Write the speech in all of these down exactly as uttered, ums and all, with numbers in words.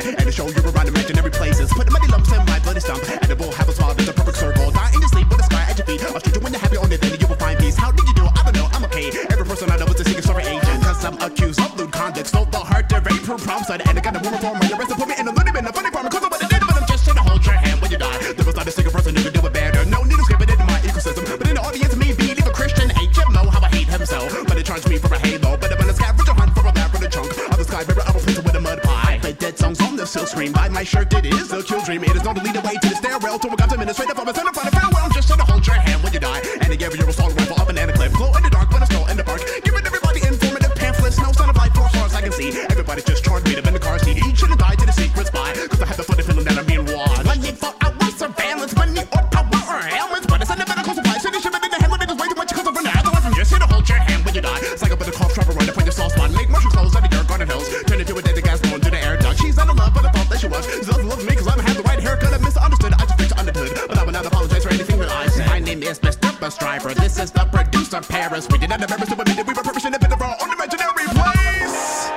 And to show you around imaginary places. Put the money lumps in my bloody stump. And it will have a smile that's a perfect circle. Die in your sleep with the sky at your feet. I'll treat you when you're happy on it, then you will find peace. How did you do it? I don't know, I'm okay. Every person I know is a secret story agent. Cause I'm accused of lewd conduct. Stole the heart to rape her prom side. And I got a woman for my arrest and put me in a little bit of funny farm. Cause I'm what I did, but I'm just trying to hold your hand when you die. There was not a single person who could do it better. No needle scraping into my ecosystem. But in the audience, me being a Christian ain't you know how I hate himself. But they charge me for a halo. But I'm a scavenger hunt for a lab for the chunk of the sky. River, I will place it with a mud pie. I play dead songs on the silk screen. By my shirt, it is a kill dream. It is not to lead the way to the stairwell. To a God's administrative of a center front of farewell. I'm just trying to hold your hand when you die. And to give you a assault rifle up an banana clip. Glow in the dark when I stroll in the park. Giving everybody informative pamphlets. No sign of life for as far as I can see. Everybody's just charged me to bend the car seat. Each should have died to the secret spy. Cause I have the funny feeling that I'm being watched. Money for our surveillance. Money or power or helmets. But it's a medical supply. City shipping in the hand. Niggas way too much cause I'm running out. I'm just here to hold your hand when you die. Psych up with a cough, trap run up on your soft spot. Make mushroom clothes out of your garden hills. Turn into a dead gas blowing through the air duct. She's not in love, but I thought that she was. She doesn't love me cause I don't have the right haircut. I misunderstood. I just fixed understood. But I will not apologize for anything that I said. My name is Mister Bus Driver. This is the producer Paris. We did not have ever so admitted we were purposing a bit of our own imaginary place.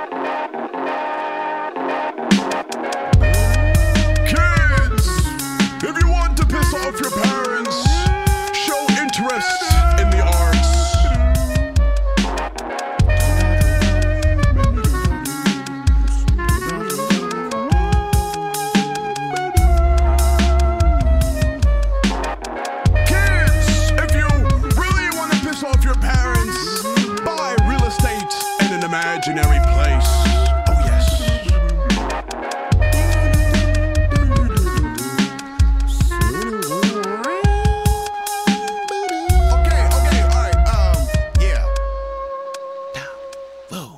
Kids, if you want to piss off your parents, show interest in the arts. Kids, if you really want to piss off your parents, buy real estate in an imaginary place. Oh yes. Okay, okay, alright, um, yeah. Whoa.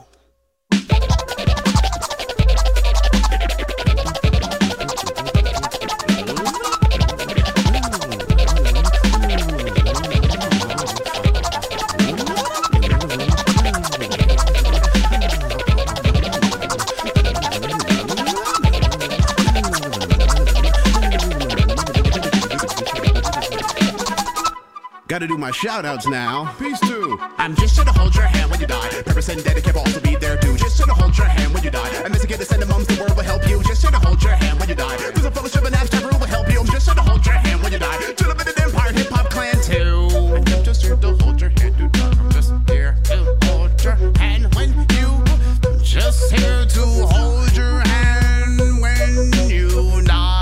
Gotta do my shout-outs now. Peace too. I'm just here to hold your hand when you die. Purpose and dedicate will also be there too. Just here to hold your hand when you die. And Mister Send the mums, the world will help you. Just here to hold your hand when you die. There's a fellowship and abstract rule will help you. I'm just here to hold your hand when you die. To the bit of empire, hip-hop clan too. And I'm just here to hold your hand, dude. I'm just here to hold your hand when you. I'm just here to hold your hand when you die.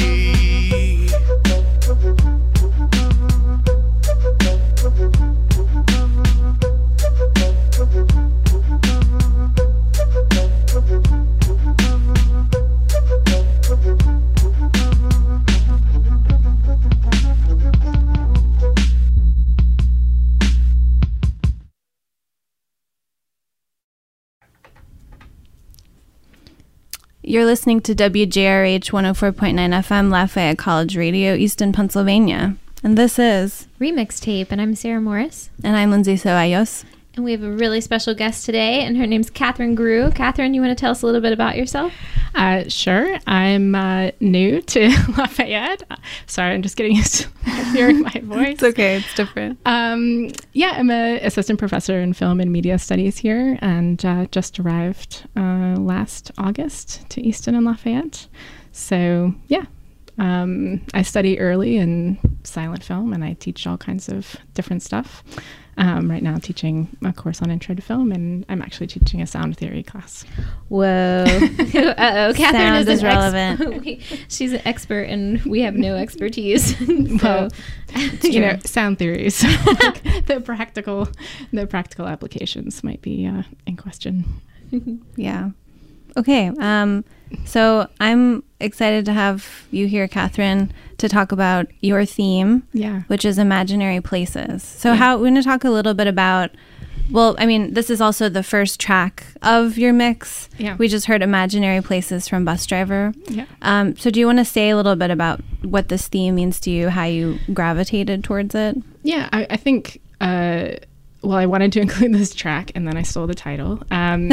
You're listening to W J R H one oh four point nine F M Lafayette College Radio, Easton, Pennsylvania. And this is Remix Tape, and I'm Sarah Morris. And I'm Lindsay Ceballos. And we have a really special guest today, and her name's Catherine Grew. Catherine, you want to tell us a little bit about yourself? Uh, sure. I'm uh, new to Lafayette. Sorry, I'm just getting used to hearing my voice. It's okay. It's different. Um, yeah, I'm an assistant professor in film and media studies here, and uh, just arrived uh, last August to Easton and Lafayette. So, yeah. Um, I study early in silent film, and I teach all kinds of different stuff. Um, right now I'm teaching a course on intro to film, and I'm actually teaching a sound theory class. Whoa. Uh-oh. Catherine Sound is, is relevant. Ex- we, she's an expert, and we have no expertise. So, well, you know, sound theories. Like the practical, the practical applications might be uh, in question. Yeah. Okay. Um, so I'm excited to have you here, Catherine, to talk about your theme, Yeah. which is imaginary places. So Yeah. how we're going to talk a little bit about, well, I mean, this is also the first track of your mix. Yeah. We just heard Imaginary Places from Bus Driver. Yeah. Um, so do you want to say a little bit about what this theme means to you, how you gravitated towards it? Yeah, I, I think, uh, well, I wanted to include this track, and then I stole the title. Um,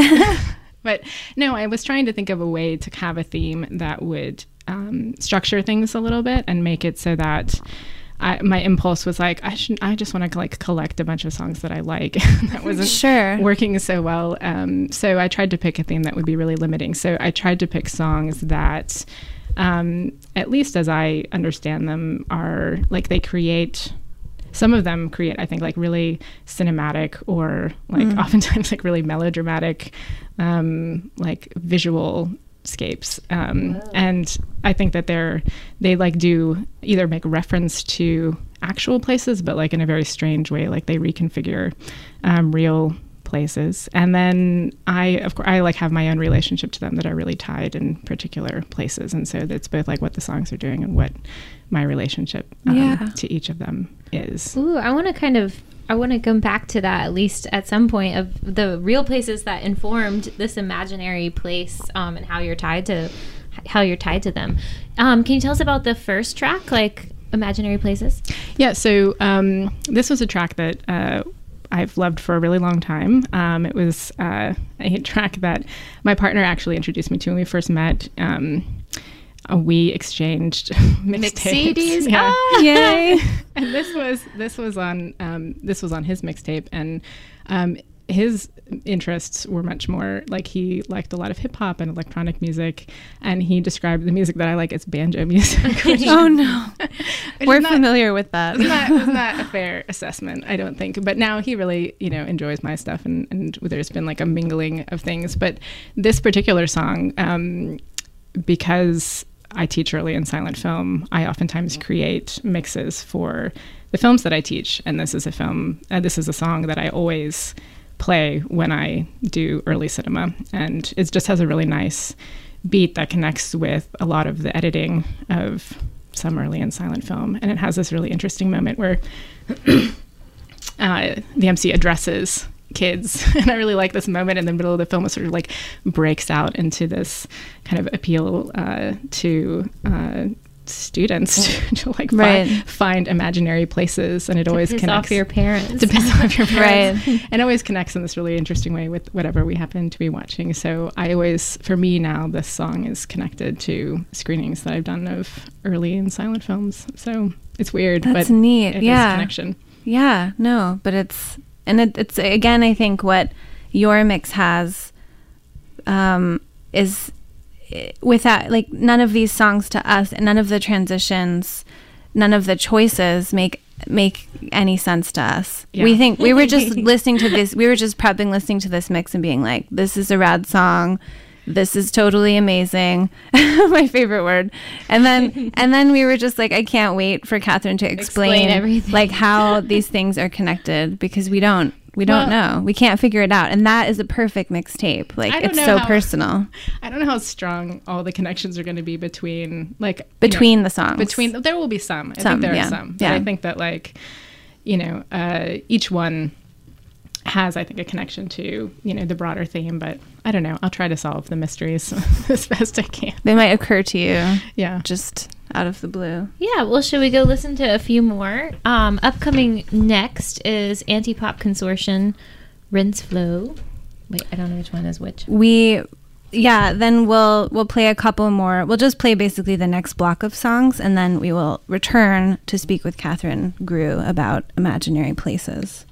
but no, I was trying to think of a way to have a theme that would um, structure things a little bit and make it so that I, my impulse was like, I should, I just want to like collect a bunch of songs that I like. That wasn't sure. working so well. Um, so I tried to pick a theme that would be really limiting. So I tried to pick songs that, um, at least as I understand them, are like they create. Some of them create, I think, like really cinematic or like mm. oftentimes like really melodramatic, um, like visual scapes. Um, and I think that they're, they like do either make reference to actual places, but like in a very strange way, like they reconfigure um, real places. And then I, of course, I like have my own relationship to them that are really tied in particular places. And so it's both like what the songs are doing and what my relationship um, yeah. to each of them is. Ooh, I want to kind of, I want to come back to that at least at some point of the real places that informed this imaginary place um, and how you're tied to, how you're tied to them. Um, can you tell us about the first track, like Imaginary Places? Yeah, so um, this was a track that uh, I've loved for a really long time. Um, it was uh, a track that my partner actually introduced me to when we first met. Um, uh, we exchanged mixed C Ds. Yeah. Oh, yay! And this was this was on um, this was on his mixtape, and um, his interests were much more like he liked a lot of hip hop and electronic music, and he described the music that I like as banjo music. Oh no, we're not, familiar with that. It's not, it's not a fair assessment, I don't think. But now he really, you know, enjoys my stuff, and, and there's been like a mingling of things. But this particular song, um, because I teach early in silent film, I oftentimes create mixes for the films that I teach, and this is a film. Uh, this is a song that I always play when I do early cinema, and it just has a really nice beat that connects with a lot of the editing of some early and silent film, and it has this really interesting moment where uh, the M C addresses kids, and I really like this moment in the middle of the film. It sort of like breaks out into this kind of appeal uh, to uh, students to, to like right. find, find imaginary places, and it to always piss connects off your parents. to piss off your parents, right? And always connects in this really interesting way with whatever we happen to be watching. So I always, for me now, this song is connected to screenings that I've done of early and silent films. So it's weird, That's but neat. it Yeah, is connection. Yeah, no, but it's and it, it's again, I think what your mix has um, is. Without like none of these songs to us, none of the transitions, none of the choices make make any sense to us. Yeah. We think we were just listening to this. We were just prepping, listening to this mix, and being like, "This is a rad song. This is totally amazing." My favorite word. And then and then we were just like, "I can't wait for Catherine to explain, explain everything. like how these things are connected," because we don't. We don't well, know. We can't figure it out. And that is a perfect mixtape. Like, it's so how, personal. I don't know how strong all the connections are going to be between, like... Between know, the songs. Between, there will be some. I some, think there yeah. are some. But yeah. I think that, like, you know, uh, each one has, I think, a connection to, you know, the broader theme. But I don't know. I'll try to solve the mysteries as best I can. They might occur to you. Yeah. Just... out of the blue. Yeah, well, should we go listen to a few more? Um, upcoming next is Anti-Pop Consortium, Rinse Flow. Wait, I don't know which one is which. We, yeah, then we'll we'll play a couple more. We'll just play basically the next block of songs, and then we will return to speak with Catherine Grew about Imaginary Places.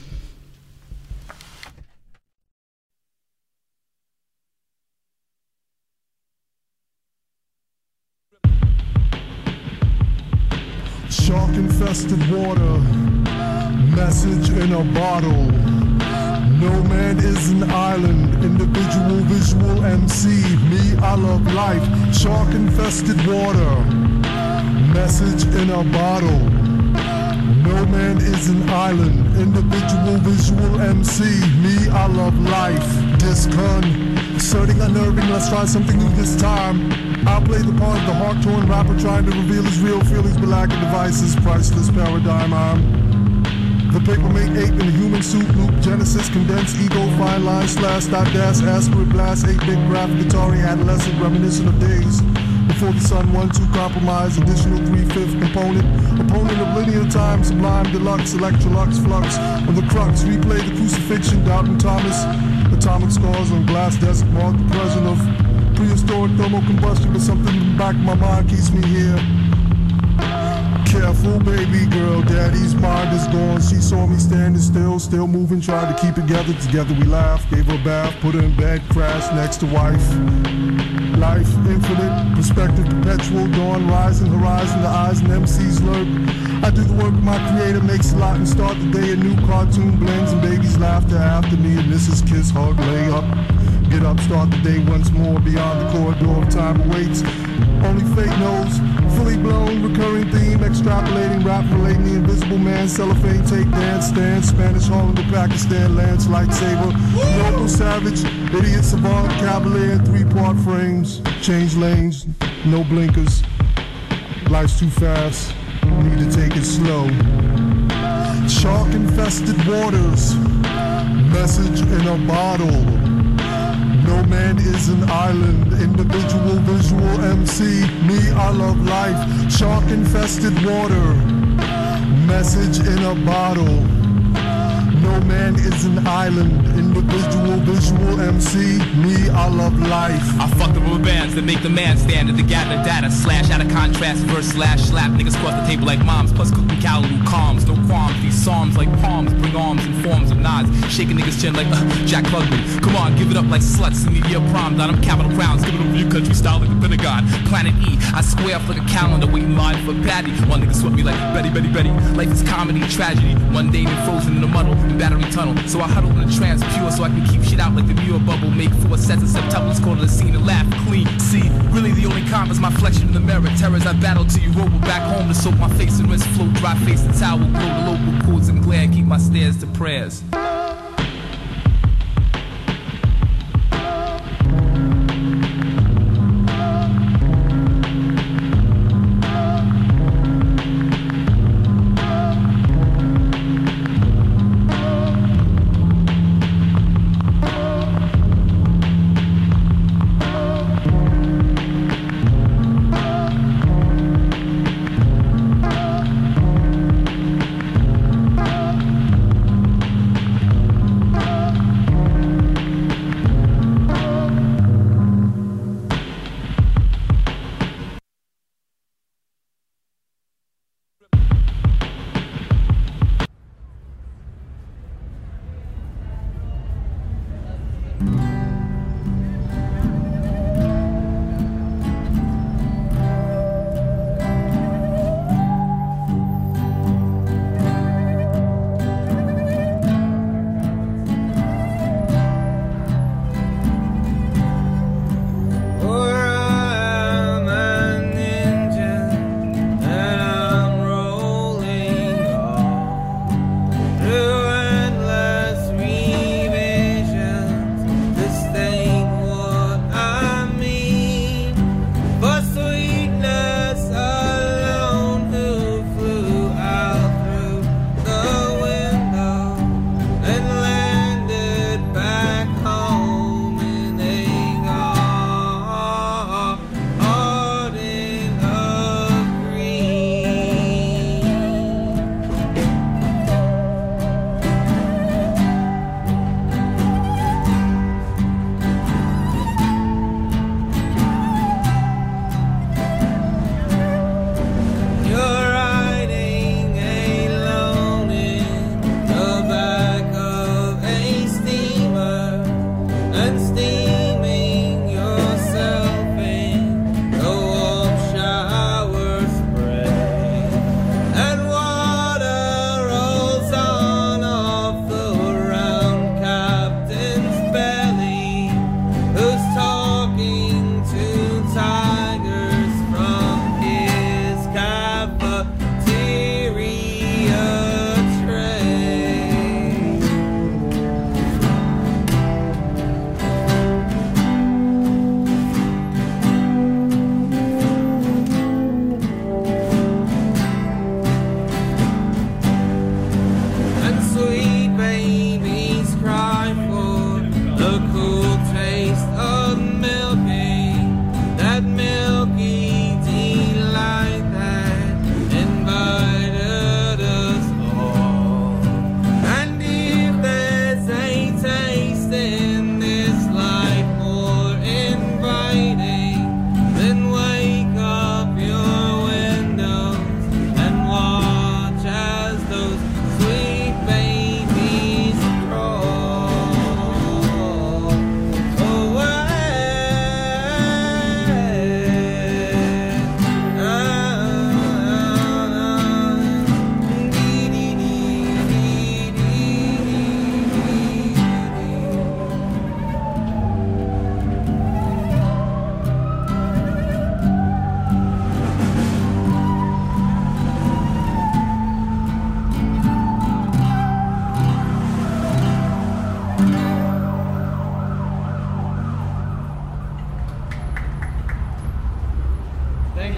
Shark-infested water, message in a bottle. No man is an island, individual, visual M C. Me, I love life. Shark-infested water, message in a bottle. No man is an island, individual, visual M C. Me, I love life. Disconcerting, unnerving, let's try something new this time. I'll play the part of the heart-torn rapper trying to reveal his real feelings but lacking devices. Priceless paradigm, I'm the papermate ape in the human suit. Loop, Genesis, condensed ego, fine line, slash, stop, dash, aspirate, blast, eight-bit graphic guitar, adolescent, reminiscent of days before the sun, one, two, compromise, additional three-fifth component, opponent of linear time, sublime, deluxe, electrolux, flux, on the crux, replay the crucifixion, Doubting Thomas, atomic scars on glass desk, mark the present of prehistoric thermal combustion, but something in the back of my mind keeps me here. Careful, baby girl, daddy's mind is gone. She saw me standing still, still moving, tried to keep it together. Together we laughed, gave her a bath, put her in bed, crashed next to wife. Life, infinite, perspective, perpetual, dawn, rising, horizon, the eyes and M Cs lurk. I do the work my creator, makes a lot and start the day. A new cartoon blends and babies laughter after me. And this is kiss, hug, lay up. Get up, start the day once more. Beyond the corridor of time awaits. Only fate knows. Fully blown, recurring theme. Extrapolating, rap relating the invisible man. Cellophane, take dance, stand. Spanish, Holland to Pakistan. Lance, lightsaber. Noble savage. Idiot, savant, cavalier. Three-part frames. Change lanes. No blinkers. Life's too fast. Need to take it slow. Shark-infested waters. Message in a bottle. No man is an island, individual, visual M C. Me, I love life. Shark-infested water. Message in a bottle. No man is an island, individual, visual M C. Me, I love life. I fuck the rubber bands that make the man stand at the gather data. Slash out of contrast, verse slash slap. Niggas cross the table like moms, plus cooking callaloo calms. No qualms, these psalms like palms bring arms in forms of nods. Shaking niggas chin like uh, Jack Clugman. Come on, give it up like sluts in the year prom. Dot, I'm capital crowns, give it over your country style like the Pentagon. Planet E, I square off like a calendar waiting line for Patty. One nigga swept me like Betty, Betty, Betty. Life is comedy, tragedy. Mundane and frozen in a muddle. Battery tunnel, so I huddle in a trance pure so I can keep shit out like the Muir bubble. Make four sets of septuplets, quarter the scene and laugh clean. See, really the only calm is my flexion in the mirror. Terrors I battle till you roll back home to soak my face and rinse, float, dry face and towel, glow the local chords and glare, keep my stairs to prayers.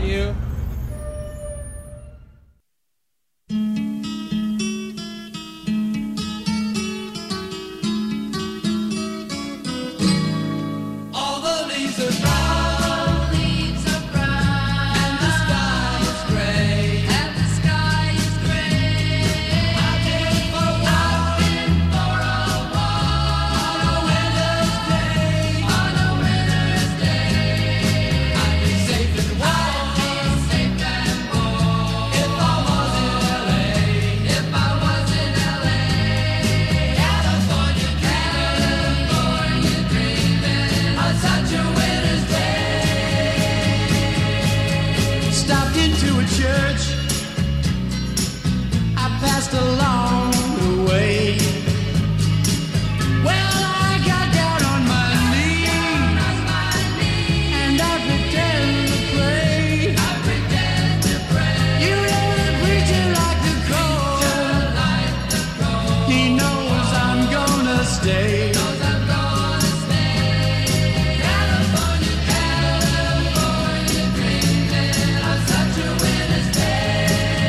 you. All the leaves are brown, leaves are brown, and the sky is gray, and the sky is gray. I've been for a walk, been for a walk on a winter's day, on a winter's day. I'd be safe and warm, I'd be safe and warm if I was in L A, if I was in L A. California, California dreaming on such a winter's day. Stopped into a church, I passed along the way. Well, I got down on my knees, and I pretend to pray. I pretend to pray. You know the preacher like the cold. He knows I'm gonna stay. Knows I'm gonna stay. California, California dreaming on such a winter's day.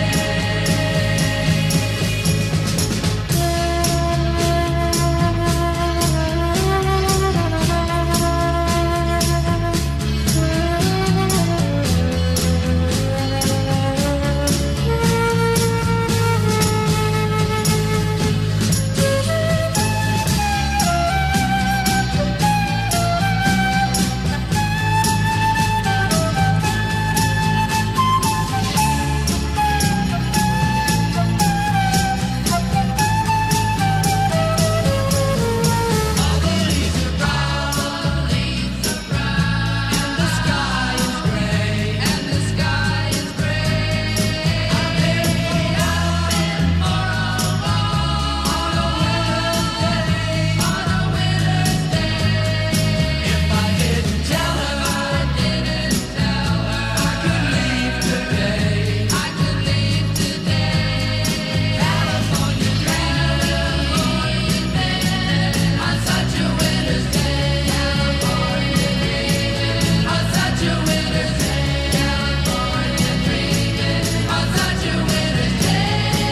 All the leaves are brown, leaves are brown, and the sky is gray, and the sky is gray. I've been for a walk on a winter's day, on a winter's day. If I didn't tell her, I didn't tell her, I could leave today, I could leave today. California, California dreaming on such a winter's day. California dreaming on such a winter's day. California dreaming on such a winter's day.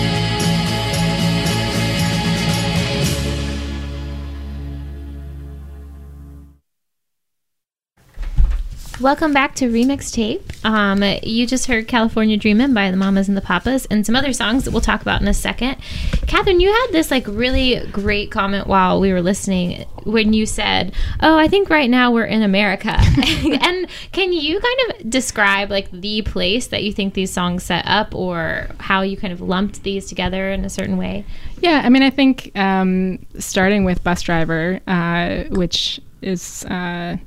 Welcome back to Remix Tape. Um, you just heard California Dreamin' by the Mamas and the Papas and some other songs that we'll talk about in a second. Catherine, you had this like really great comment while we were listening when you said, oh, I think right now we're in America. And can you kind of describe like the place that you think these songs set up or how you kind of lumped these together in a certain way? Yeah, I mean, I think um, starting with Bus Driver, uh, which is... Uh,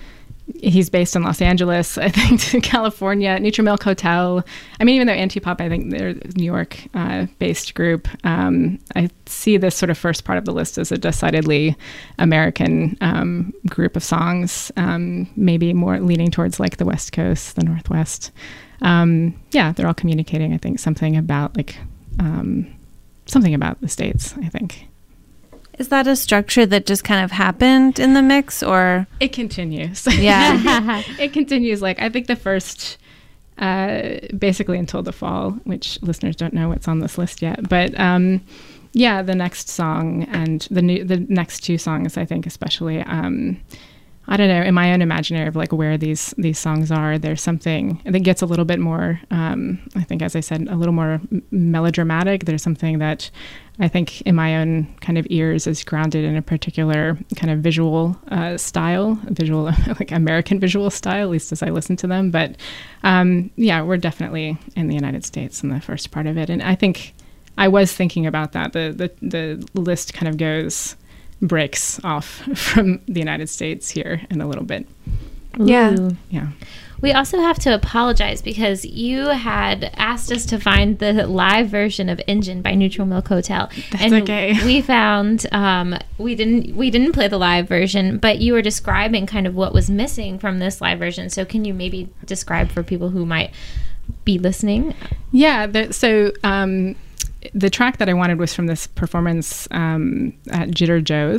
he's based in Los Angeles, I think, to California. Neutral Milk Hotel. I mean, even though Antipop, I think they're a New York-based uh, group, um, I see this sort of first part of the list as a decidedly American um, group of songs, um, maybe more leaning towards like the West Coast, the Northwest. Um, yeah, they're all communicating, I think, something about like um, something about the States, I think. Is that a structure that just kind of happened in the mix, or it continues? Yeah, it continues. Like I think the first, uh, basically until the fall, which listeners don't know what's on this list yet. But um, yeah, the next song and the new, the next two songs, I think, especially. Um, I don't know, in my own imaginary of like where these these songs are, there's something that gets a little bit more, um, I think, as I said, a little more m- melodramatic. There's something that I think in my own kind of ears is grounded in a particular kind of visual uh, style, visual, like American visual style, at least as I listen to them. But um, yeah, we're definitely in the United States in the first part of it. And I think I was thinking about that. The, the, the list kind of goes... breaks off from the United States here in a little bit. Yeah. Ooh. Yeah. We also have to apologize because you had asked us to find the live version of Engine by Neutral Milk Hotel. That's and okay. we found um, we didn't we didn't play the live version, but you were describing kind of what was missing from this live version. So can you maybe describe for people who might be listening? Yeah. The, so um, the track that I wanted was from this performance um, at Jitter Joe's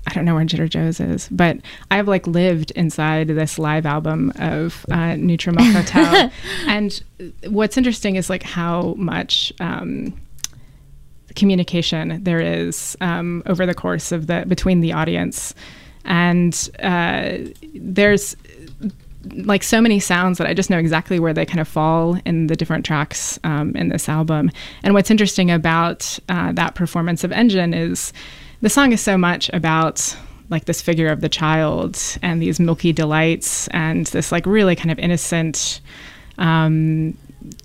I don't know where Jitter Joe's is, but I've like lived inside this live album of uh, Nutrimilk Hotel. And what's interesting is like how much um, communication there is um, over the course of the between the audience, and uh, there's like so many sounds that I just know exactly where they kind of fall in the different tracks um, in this album. And what's interesting about uh, that performance of Engine is the song is so much about like this figure of the child and these milky delights and this like really kind of innocent, um,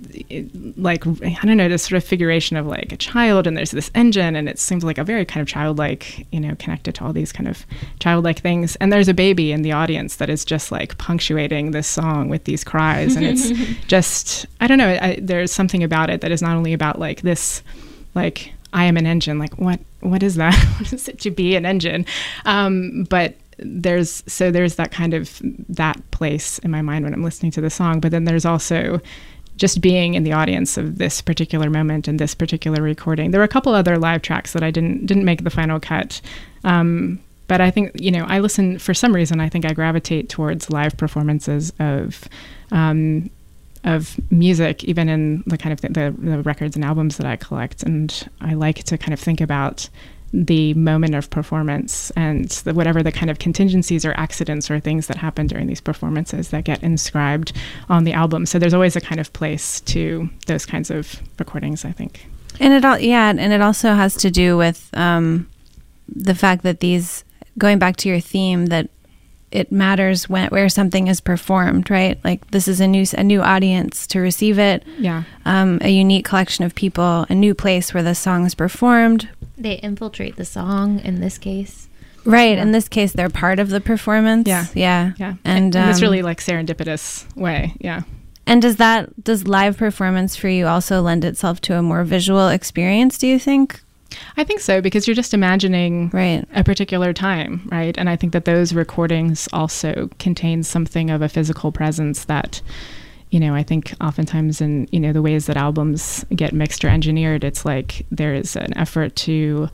like, I don't know, this sort of figuration of like a child, and there's this engine, and it seems like a very kind of childlike, you know, connected to all these kind of childlike things. And there's a baby in the audience that is just like punctuating this song with these cries. And it's just, I don't know, I, there's something about it that is not only about like this, like, I am an engine, like what, what is that? What is it to be an engine? Um, but there's, so there's that kind of, that place in my mind when I'm listening to the song. But then there's also just being in the audience of this particular moment and this particular recording. There were a couple other live tracks that I didn't didn't make the final cut. Um, but I think, you know, I listen, for some reason, I think I gravitate towards live performances of um, of music, even in the kind of th- the, the records and albums that I collect. And I like to kind of think about the moment of performance and the, whatever the kind of contingencies or accidents or things that happen during these performances that get inscribed on the album. So there's always a kind of place to those kinds of recordings, I think. And it all, yeah, and it also has to do with um, the fact that these, going back to your theme, that it matters when where something is performed, right? Like this is a new a new audience to receive it. Yeah. Um, a unique collection of people, a new place where the song is performed. They infiltrate the song in this case. Right. Yeah. In this case, they're part of the performance. Yeah. Yeah. Yeah. And in um, this really like serendipitous way. Yeah. And does that, does live performance for you also lend itself to a more visual experience, do you think? I think so, because you're just imagining right. a particular time, right? And I think that those recordings also contain something of a physical presence that, you know, I think oftentimes in, you know, the ways that albums get mixed or engineered, it's like there is an effort to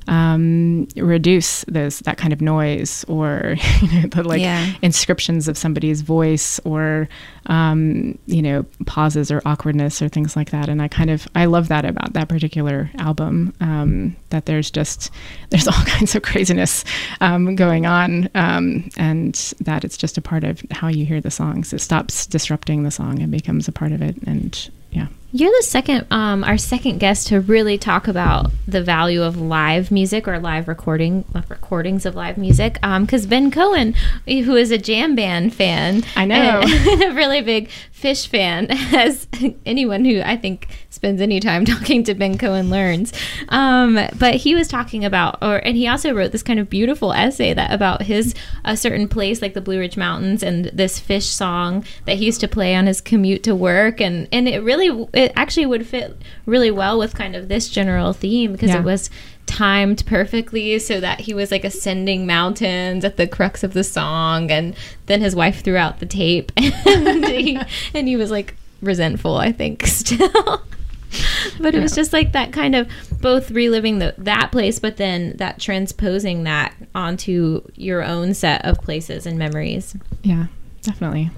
um, reduce those, that kind of noise, or, you know, the like yeah. inscriptions of somebody's voice, or, um, you know, pauses or awkwardness or things like that. And I kind of, I love that about that particular album, um, that there's just, there's all kinds of craziness um, going on, um, and that it's just a part of how you hear the songs. It stops disrupting the song and becomes a part of it. And yeah. You're the second, um, our second guest to really talk about the value of live music or live recording, uh, recordings of live music. Because um, Ben Cohen, who is a jam band fan, I know, and a really big Fish fan, as anyone who I think spends any time talking to Ben Cohen learns. Um, but he was talking about, or and he also wrote this kind of beautiful essay that about his a certain place like the Blue Ridge Mountains and this Fish song that he used to play on his commute to work, and and it really it actually would fit really well with kind of this general theme, because yeah. it was timed perfectly so that he was like ascending mountains at the crux of the song, and then his wife threw out the tape and he, and he was like resentful, I think, still. But it was just like that kind of both reliving the, that place, but then that transposing that onto your own set of places and memories. Yeah, definitely.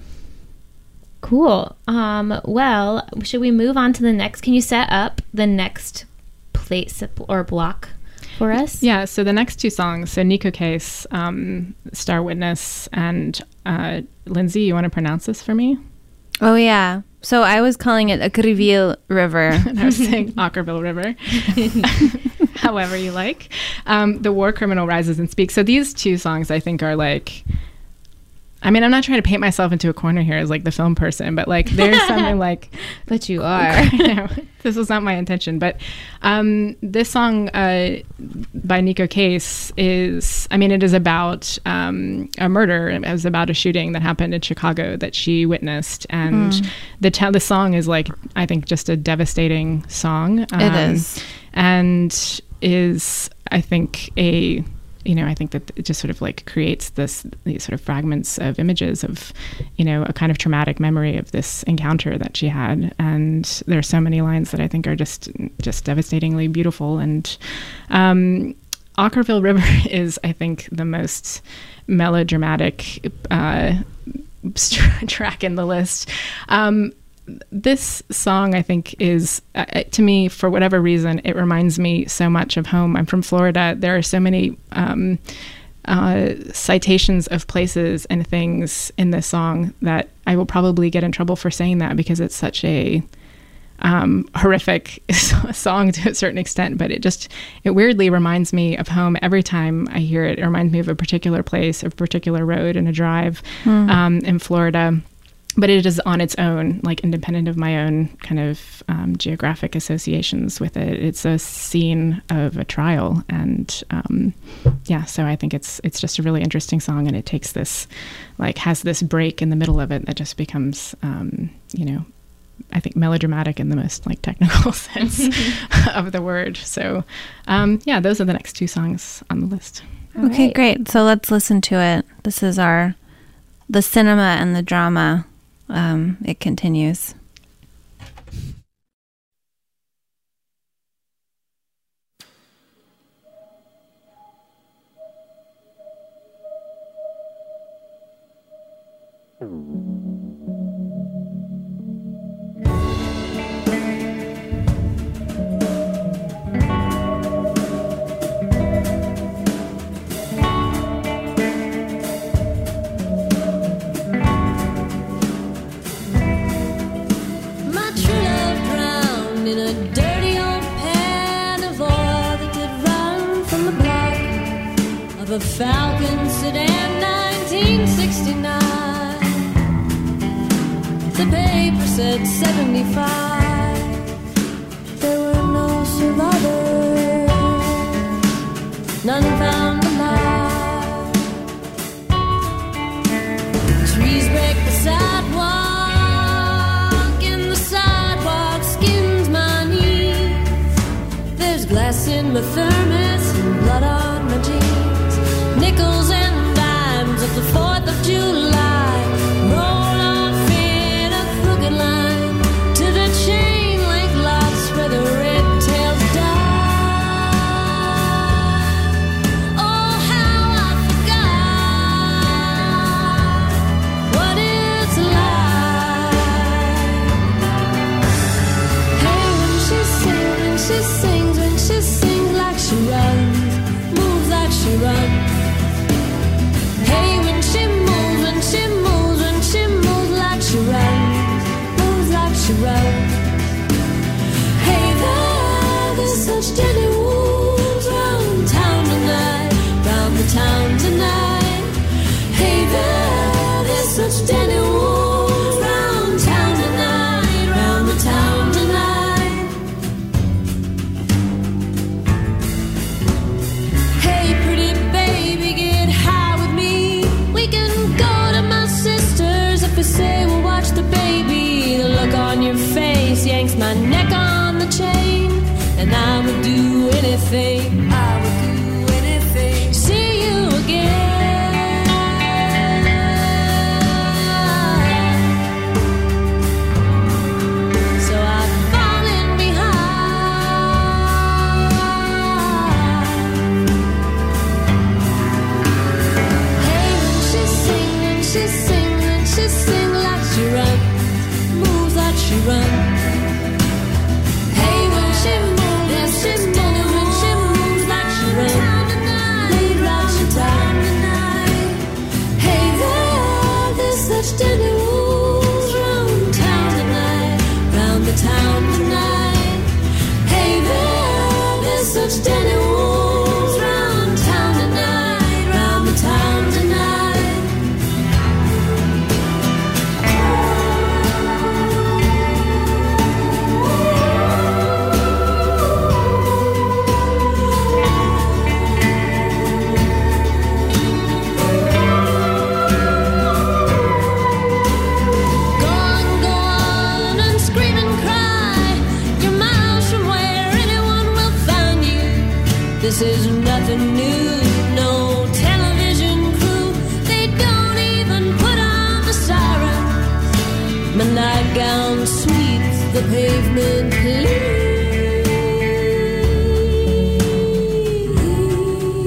Cool. Um, well, should we move on to the next? Can you set up the next place or block for us? Yeah, so the next two songs, so Neko Case, um, Star Witness, and uh, Lindsay, you want to pronounce this for me? Oh, yeah. So I was calling it Akrivil River. And I was saying Ockerville River. However you like. Um, the War Criminal Rises and Speaks. So these two songs, I think, are like... I mean, I'm not trying to paint myself into a corner here as like the film person, but like there's something like... But you are. No, this was not my intention. But um, this song uh, by Neko Case is, I mean, it is about um, a murder. It was about a shooting that happened in Chicago that she witnessed. And mm. the, t- the song is like, I think, just a devastating song. Um, it is. And is, I think, a... you know, I think that it just sort of like creates this, these sort of fragments of images of, you know, a kind of traumatic memory of this encounter that she had. And there are so many lines that I think are just, just devastatingly beautiful. And um, Ockerville River is, I think, the most melodramatic uh, track in the list. Um, this song, I think, is, uh, to me, for whatever reason, it reminds me so much of home. I'm from Florida. There are so many um, uh, citations of places and things in this song that I will probably get in trouble for saying that because it's such a um, horrific song to a certain extent. But it just, it weirdly reminds me of home every time I hear it. It reminds me of a particular place, a particular road and a drive mm. um, in Florida. But it is on its own, like independent of my own kind of um, geographic associations with it. It's a scene of a trial, and um, yeah, so I think it's it's just a really interesting song, and it takes this, like, has this break in the middle of it that just becomes, um, you know, I think melodramatic in the most like technical sense of the word. So um, yeah, those are the next two songs on the list. Okay, right. great. So let's listen to it. This is our the cinema and the drama. Um, it continues. A Falcon sedan, nineteen sixty-nine. The paper said seventy-five. There were no survivors, none found alive. Trees break the sidewalk, and the sidewalk skins my knees. There's glass in my thermos and blood on my jeans. Nickels and dimes of the fourth of July roll off in a crooked line to the chain link locks where the red tails die. Oh, how I forgot what it's like. Hey, when she sings, when she sings, when she sings like she runs, moves like she runs. She runs, moves like she runs. Hey there, there's such deadly wolves round town tonight, round the town tonight. Hey there, there's such deadly wolves round town tonight, round the town tonight. Hey pretty baby, get high with me. We can go to my sister's if we say we'll watch the baby. The look on your face yanks my neck on the chain, and I would do anything, I would do anything, see you again. So I'm falling behind. Hey, when she sing, when she sing, when she sing like she runs, moves like she runs. Hey, when she moves, when she moves, when she moves like she runs, lead like she does. Hey there, there's such deadly wolves round town tonight, round the town tonight. Hey there, there's such deadly wolves round town tonight, round the town tonight. This is nothing new, no television crew. They don't even put on the sirens. My nightgown sweeps the pavement clean.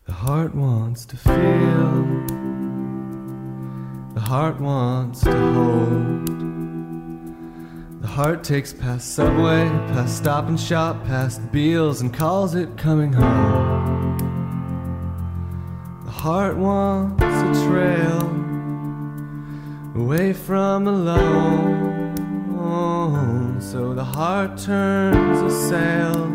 The heart wants to feel. The heart wants to hold. The heart takes past Subway, past Stop and Shop, past Beals, and calls it coming home. The heart wants a trail away from alone. So the heart turns a sail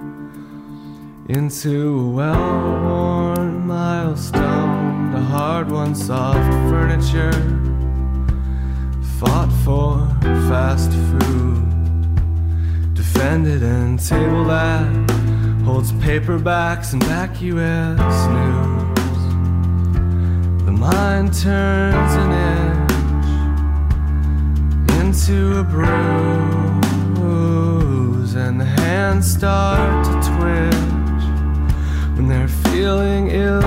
into a well-worn milestone. The hard one, soft furniture, fought for fast food, defended and table that holds paperbacks and back U S news. The mind turns an inch into a bruise, and the hands start to twitch when they're feeling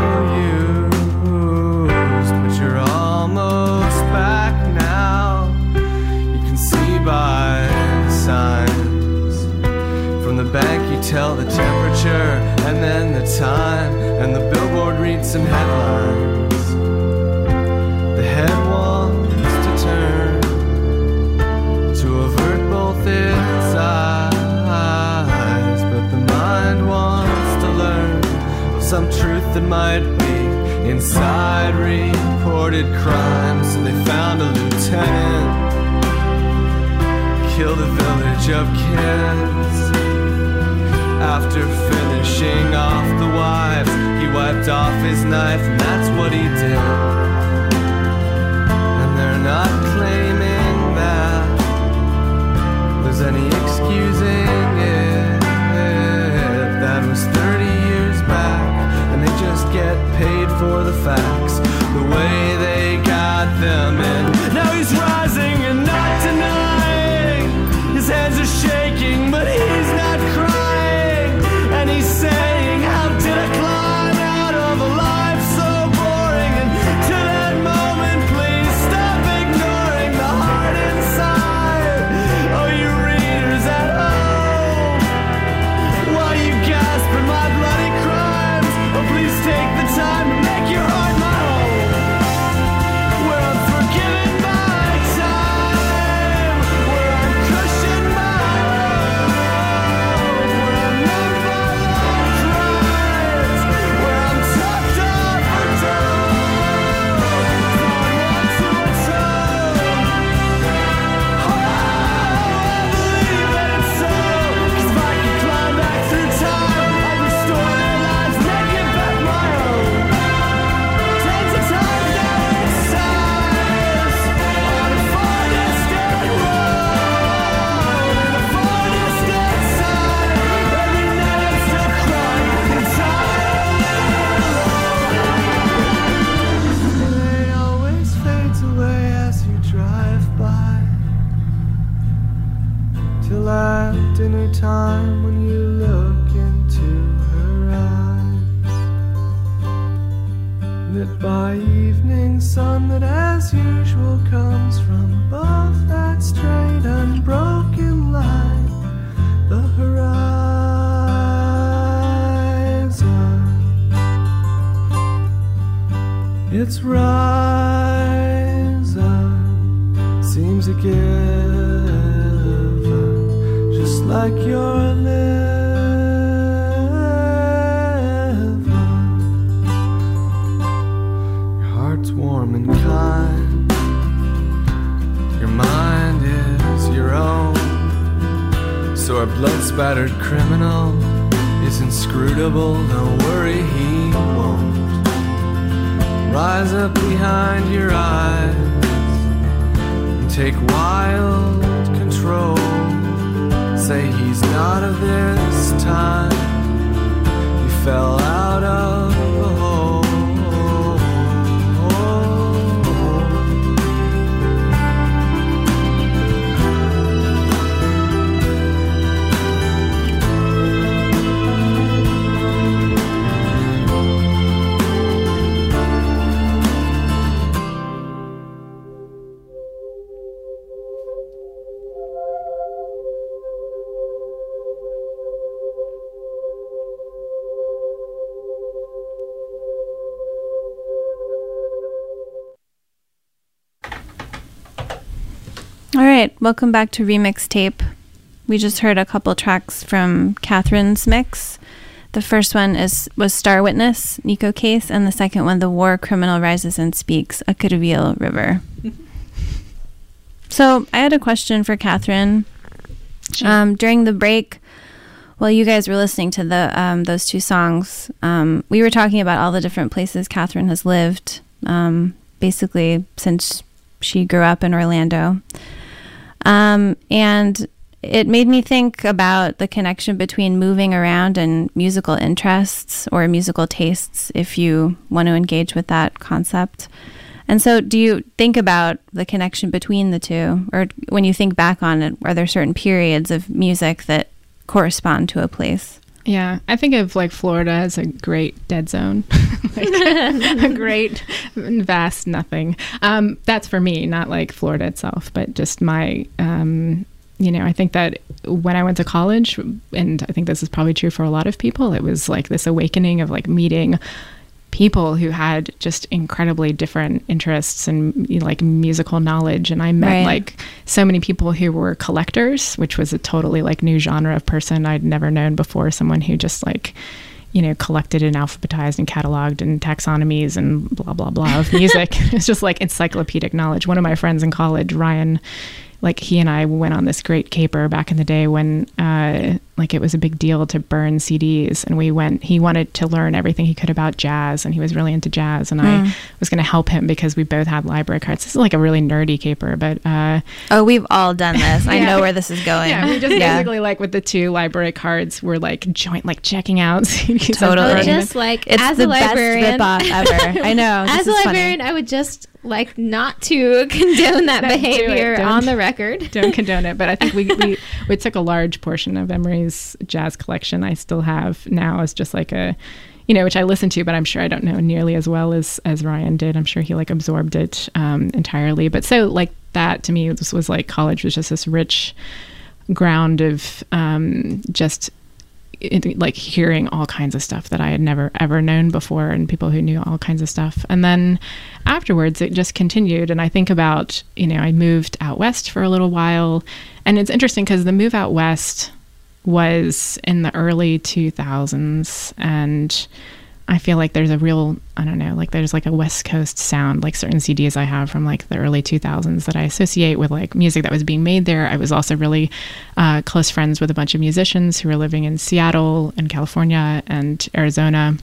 ill-used. But you're almost back now. You can see by the signs. From the bank you tell the temperature and then the time, and the billboard reads some headlines. The head wants to turn to avert both its eyes, but the mind wants to learn some truth that might be inside reported crimes. So they found a lieutenant, killed a village of kids. After finishing off the wives, he wiped off his knife, and that's what he did. And they're not claiming that there's any excusing it. That was thirty years back, and they just get paid for the facts the way they got them in. Now he's rising and not denying. His hands are shaking, but he's not crying. And he's saying, how did I climb out of a life so boring? And to that moment, please stop ignoring the heart inside. Oh, you readers at home, while you gasp at my bloody crimes, oh, please take the time to make your heart my home, where I'm forgiven by time, where I'm cushioned by love, where I'm known by long cries, where I'm tucked up for dough, throwing one to a toe. Oh, I believe that it's so, 'cause if I could climb back through time, I'd restore their lives, make it back my own. Tens of times now it sighs on a far distant road, in a far distant side. Every night I'm still crying in time. They always fades away as you drive by, till at dinner time when you look into her eyes, lit by evening sun that as usual comes from above that straight unbroken line, the horizon. It's rising, seems a given, just like your living. Your heart's warm and kind, your mind is your own. So our blood-spattered criminal is inscrutable. Don't worry, he won't rise up behind your eyes and take wild control. Say he's not of this time, he fell out of the hole. All right, welcome back to Remix Tape. We just heard a couple tracks from Catherine's mix. The first one is was Star Witness, Nico Case, and the second one, The War Criminal Rises and Speaks, a Kirville River. So I had a question for Catherine. Sure. Um, during the break, while you guys were listening to the um, those two songs, um, we were talking about all the different places Catherine has lived, um, basically since she grew up in Orlando. Um, and it made me think about the connection between moving around and musical interests or musical tastes, if you want to engage with that concept. And so do you think about the connection between the two? Or when you think back on it, are there certain periods of music that correspond to a place? Yeah, I think of like Florida as a great dead zone, like a great vast nothing. Um, that's for me, not like Florida itself, but just my, um, you know, I think that when I went to college, and I think this is probably true for a lot of people, it was like this awakening of like meeting people who had just incredibly different interests and, you know, like musical knowledge. And I met Right. like so many people who were collectors, which was a totally like new genre of person I'd never known before. Someone who just like, you know, collected and alphabetized and cataloged and taxonomies and blah, blah, blah of music. It's just like encyclopedic knowledge. One of my friends in college, Ryan, like he and I went on this great caper back in the day when uh, like it was a big deal to burn C Ds. And we went, he wanted to learn everything he could about jazz, and he was really into jazz. And Mm. I was going to help him because we both had library cards. This is like a really nerdy caper, but uh, Oh, we've all done this. I Yeah. know where this is going. yeah, we just Yeah. basically like with the two library cards, we're like joint, like checking out C Ds. Totally. I would Burning just like It's as the a librarian, best ripoff ever. I know. as this a is funny. librarian, I would just like not to condone that Don't do it. behavior Don't- on the record. Don't condone it, but I think we, we we took a large portion of Emery's jazz collection. I still have now as just like a, you know, which I listen to, but I'm sure I don't know nearly as well as as Ryan did. I'm sure he like absorbed it um, entirely. But so like that to me, this was like college was just this rich ground of um, just it, like hearing all kinds of stuff that I had never ever known before, and people who knew all kinds of stuff. And then afterwards it just continued. And I think about, you know, I moved out west for a little while, and it's interesting because the move out west was in the early two thousands, and I feel like there's a real, I don't know, like there's like a West Coast sound, like certain C Ds I have from like the early two thousands that I associate with like music that was being made there. I was also really uh, close friends with a bunch of musicians who were living in Seattle and California and Arizona.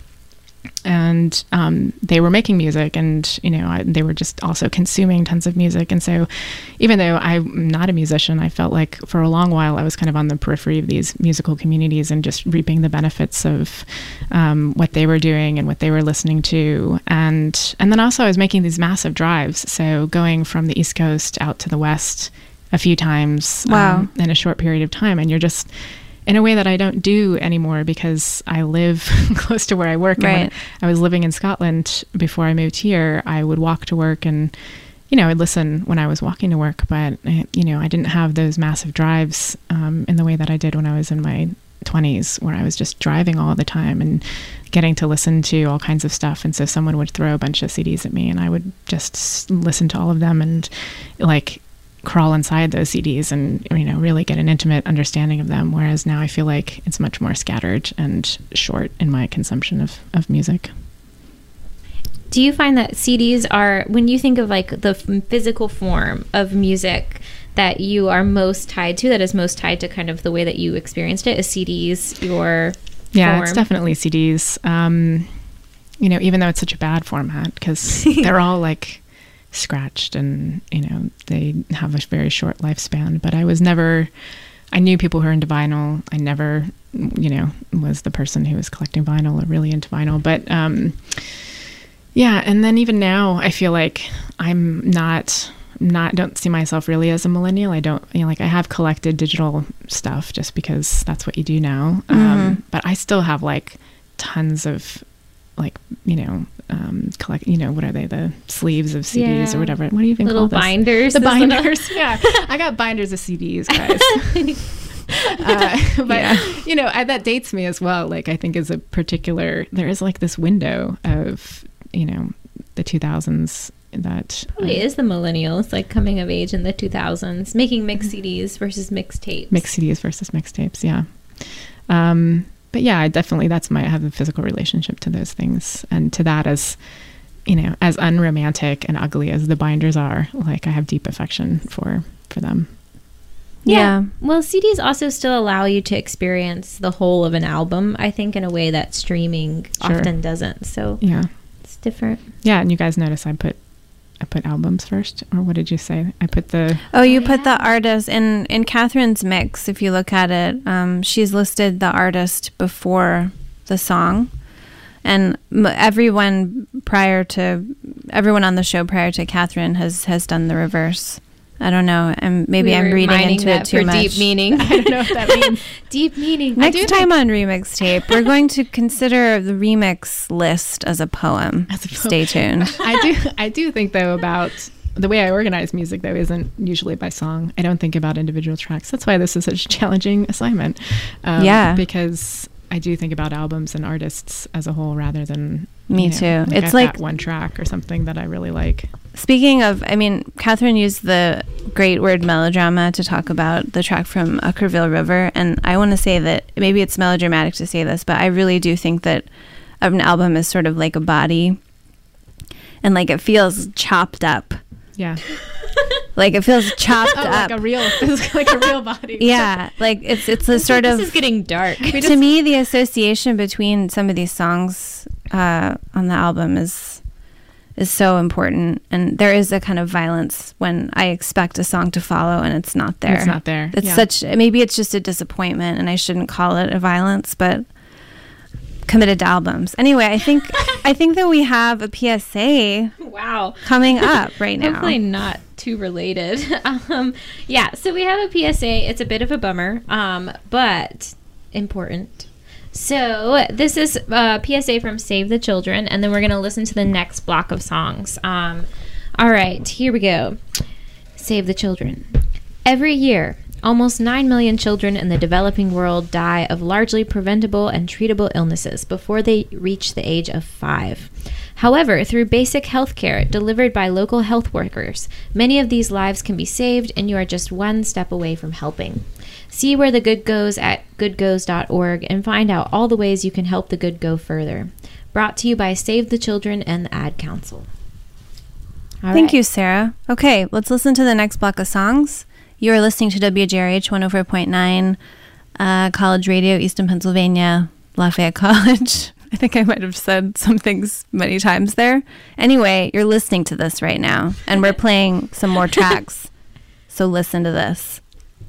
And um, they were making music, and, you know, I, they were just also consuming tons of music. And so even though I'm not a musician, I felt like for a long while I was kind of on the periphery of these musical communities and just reaping the benefits of um, what they were doing and what they were listening to. And, and then also I was making these massive drives. So going from the East Coast out to the West a few times Wow. um, in a short period of time. And you're just in a way that I don't do anymore because I live close to where I work. And Right. when I was living in Scotland before I moved here, I would walk to work and, you know, I'd listen when I was walking to work, but, you know, I didn't have those massive drives um, in the way that I did when I was in my twenties, where I was just driving all the time and getting to listen to all kinds of stuff. And so someone would throw a bunch of C Ds at me and I would just s- listen to all of them and like crawl inside those C Ds and, you know, really get an intimate understanding of them. Whereas now I feel like it's much more scattered and short in my consumption of, of music. Do you find that C Ds are, when you think of like the f- physical form of music that you are most tied to, that is most tied to kind of the way that you experienced it, is C Ds your Yeah, form? it's definitely C Ds. Um, you know, even though it's such a bad format because they're all like scratched and, you know, they have a very short lifespan. But I was never, I knew people who were into vinyl. I never, you know, was the person who was collecting vinyl or really into vinyl. But um, yeah, and then even now I feel like I'm not, not, don't see myself really as a millennial. I don't, you know, like I have collected digital stuff just because that's what you do now. Um, but I still have like tons of like, you know, um, collect, you know, what are they, the sleeves of C Ds Yeah. or whatever. What do you even Little call this? binders. The those little- binders. Yeah. I got binders of C Ds, guys. uh, but, Yeah. you know, I, that dates me as well. Like, I think is a particular, there is like this window of, you know, the two thousands that Probably uh, is the millennials, like coming of age in the two thousands, making mixed C Ds versus mixed tapes. mixed C Ds versus mixtapes. Yeah. Um, but yeah, I definitely, that's my, I have a physical relationship to those things, and to that as, you know, as unromantic and ugly as the binders are, like I have deep affection for, for them. Yeah. Well, C Ds also still allow you to experience the whole of an album, I think, in a way that streaming Sure. often doesn't. So Yeah. it's different. Yeah. And you guys notice I put, I put albums first, or what did you say? I put the, Oh, you put the artist in in Catherine's mix. If you look at it, um, she's listed the artist before the song, and m- everyone prior to everyone on the show prior to Catherine has has done the reverse. I don't know, and maybe We I'm were reading mining into that it too for much. deep meaning. I don't know what that means. Deep meaning. I Next do time on Remix Tape, we're going to consider the remix list as a poem. As a poem. Stay tuned. I do, I do think though about the way I organize music though isn't usually by song. I don't think about individual tracks. That's why this is such a challenging assignment. Um, Yeah. Because I do think about albums and artists as a whole rather than Me you know, too. Like It's I- like- that one track or something that I really like. Speaking of, I mean, Catherine used the great word melodrama to talk about the track from Uckerville River. And I want to say that maybe it's melodramatic to say this, but I really do think that an album is sort of like a body. And like it feels chopped up. Yeah. Like it feels chopped Oh, up. like a real, like a real body. Yeah. Like it's, it's a sort this of. is getting dark. To me, the association between some of these songs uh, on the album is is so important, and there is a kind of violence when I expect a song to follow and it's not there. It's not there. It's Yeah. such maybe it's just a disappointment, and I shouldn't call it a violence, but committed to albums. Anyway, I think I think that we have a P S A Wow. coming up right now. Hopefully not too related. um, yeah, so we have a P S A. It's a bit of a bummer, um, but important. So this is a P S A from Save the Children, and then we're going to listen to the next block of songs. Um, all right, here we go. Save the Children. Every year, almost nine million children in the developing world die of largely preventable and treatable illnesses before they reach the age of five. However, through basic health care delivered by local health workers, many of these lives can be saved, and you are just one step away from helping. See where the good goes at good goes dot org and find out all the ways you can help the good go further. Brought to you by Save the Children and the Ad Council. All Thank right. you, Sarah. Okay, let's listen to the next block of songs. You are listening to W J R H one oh four point nine, uh, College Radio, Easton, Pennsylvania, Lafayette College. I think I might have said some things many times there. Anyway, you're listening to this right now, and we're playing some more tracks. So listen to this.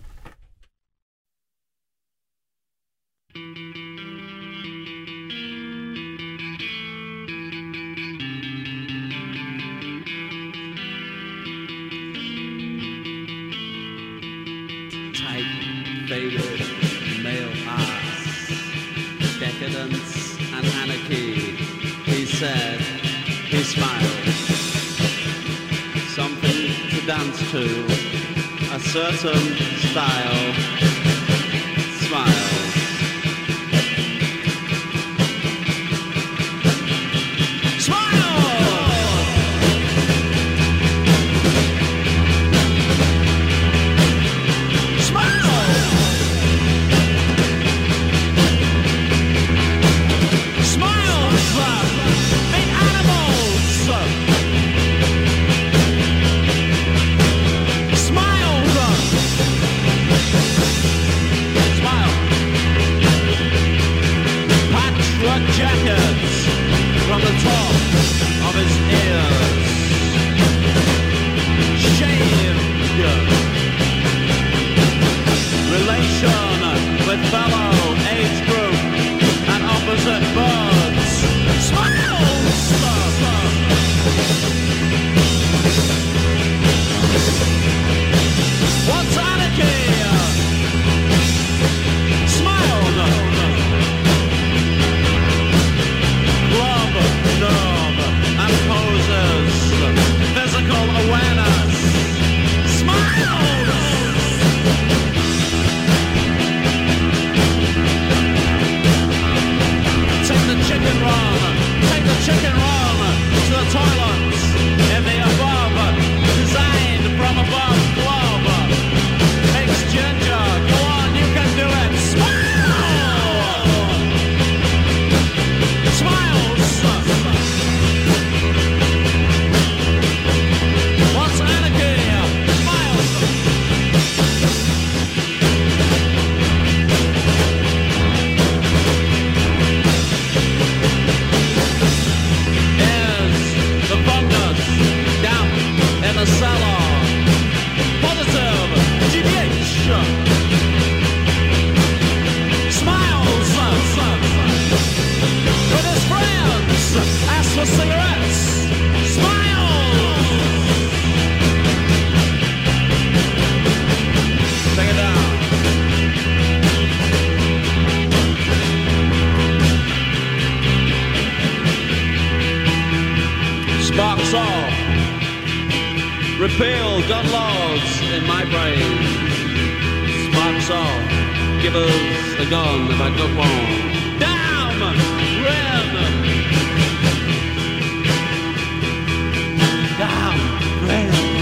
Tight, faded, male ass, decadence and anarchy. He said, he smiled. Something to dance to, a certain style. Smiles. Smiles! for cigarettes. Smile! Take it down. Sparks off. Repeal gun laws in my brain. Sparks off. Give us a gun if I got one. Damn! Ren! Damn! Ren!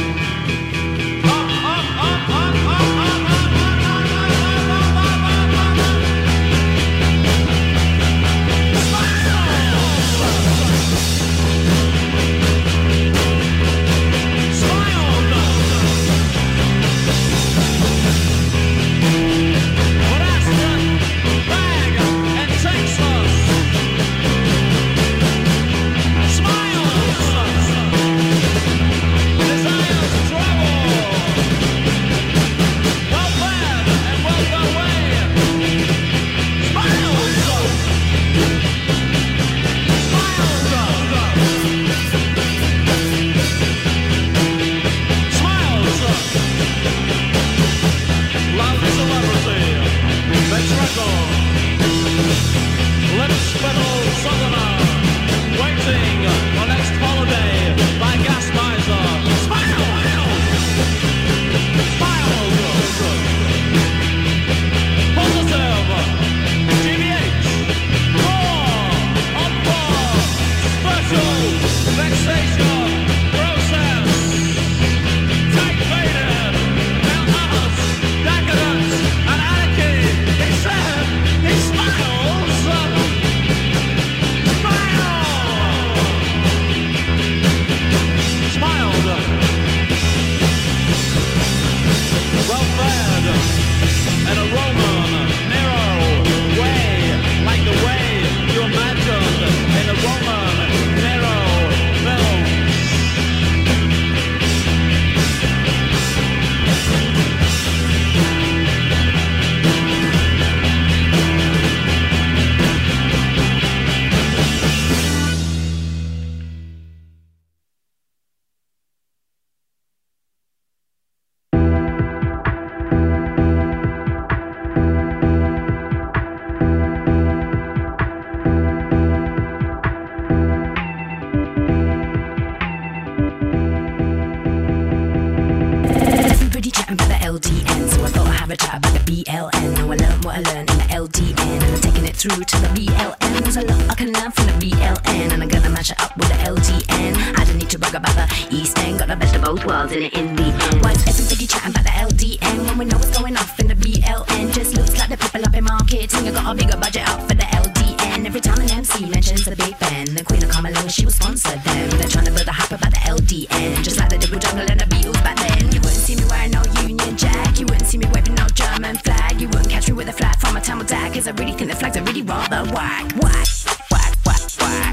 Through to the B L N. There's a lot I can learn from the B L N, and I'm gonna match it up with the L G N. I don't need to brag about the East End, got the best of both worlds in it in the end. Why is everybody chatting about the L D N when we know what's going off in the B L N? Just looks like the people up in marketing have got a bigger budget up for the L D N. Every time an M C mentions the Big Ben, the Queen of Carmelo, she will sponsor them. They're trying to build a hype about the L D N, just like they did with Jungle and the Beatles back then. You wouldn't see me wearing no Union Jack, you wouldn't see me waving no German flag, you wouldn't catch me with a flag from a Tamil tag, cause I really think the flags are really rather whack, whack, whack, whack, whack,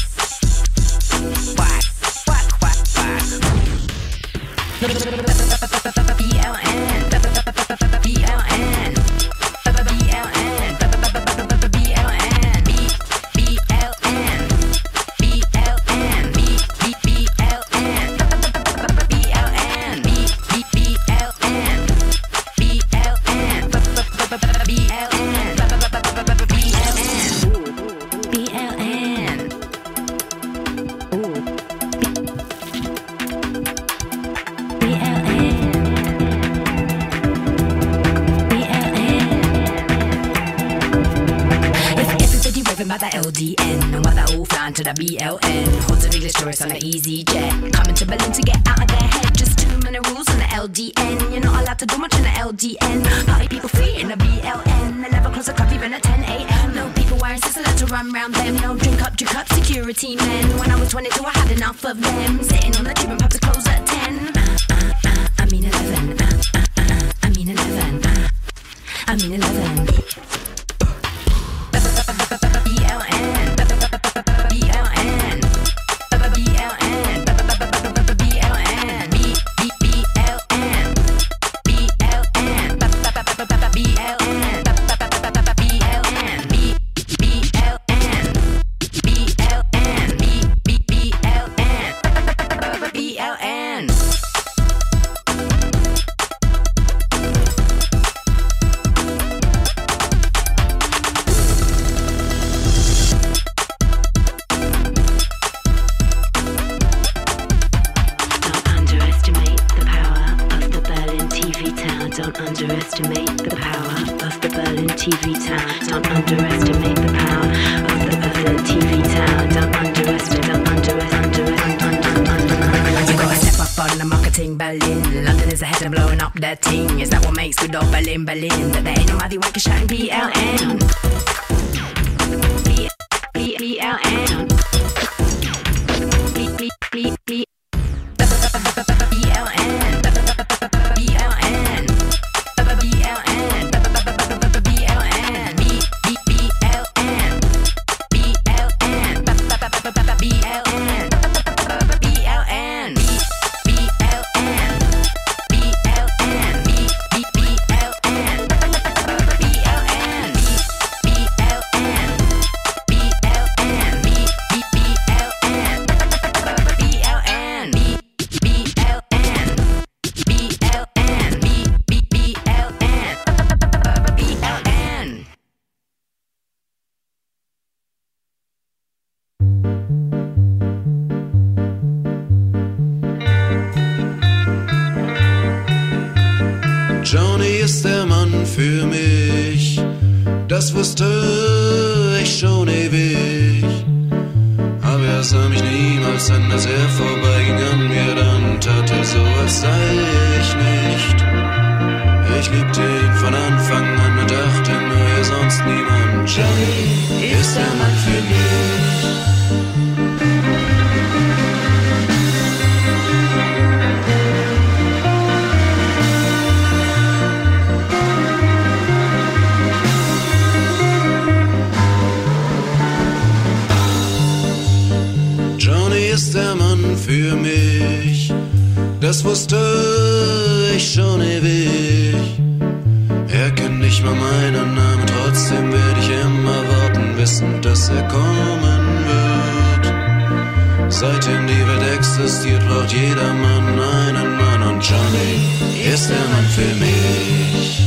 whack, whack, whack, whack. B L N, B L N, B L N, B L N, B B L N, B L N, B B B L N, B L N, B B B L N, B L N, B L N. By the L D N, and while they're all flying to the B L N, hordes of English tourists on the EasyJet, coming to Berlin to get out of their head. Just too many rules on the L D N. You're not allowed to do much in the L D N. Party people free in the B L N. They never close the club even at ten a.m. No people wearing sisters allowed to run round them. No drink up, drink up, security men. When I was twenty-two, I had enough of them. Sitting on the tube and pubs close at ten. Uh, uh, uh, I mean eleven. Uh, uh, uh, I mean eleven. Uh, I mean eleven. B underestimate the power of the Berlin T V town. Don't underestimate the power of the Berlin T V town. Don't underestimate, don't underestimate, underestimate. You gotta step up on the marketing, Berlin. London is ahead of blowing up their ting. Is that what makes good old Berlin, Berlin? That there ain't nobody wanking shouting B L N. B B B L N. B B B B. Johnny ist der Mann für mich, das wusste ich schon ewig. Aber er sah mich niemals an, als er vorbeiging an mir, dann tat er so, als sei ich nicht. Ich liebte ihn von Anfang an und dachte nur, er sonst niemand. Johnny ist der Mann für mich. Ist der Mann für mich, das wusste ich schon ewig. Er kennt nicht mal meinen Namen, trotzdem werde ich immer warten, wissend, dass er kommen wird. Seitdem die Welt existiert, braucht jeder Mann einen Mann und Johnny ist der Mann für mich.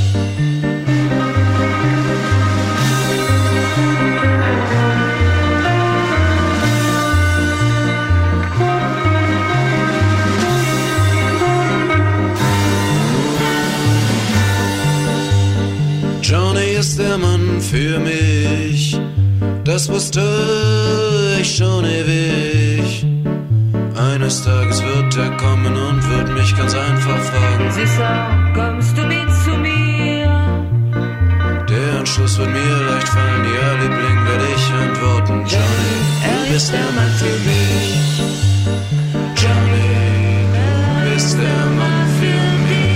Johnny ist der Mann für mich, das wusste ich schon ewig. Eines Tages wird er kommen und wird mich ganz einfach fragen: Süßer, kommst du mit zu mir? Der Entschluss wird mir leicht fallen, ja Liebling, werde ich antworten. Johnny, du bist der Mann für mich. Johnny, du bist der Mann für mich.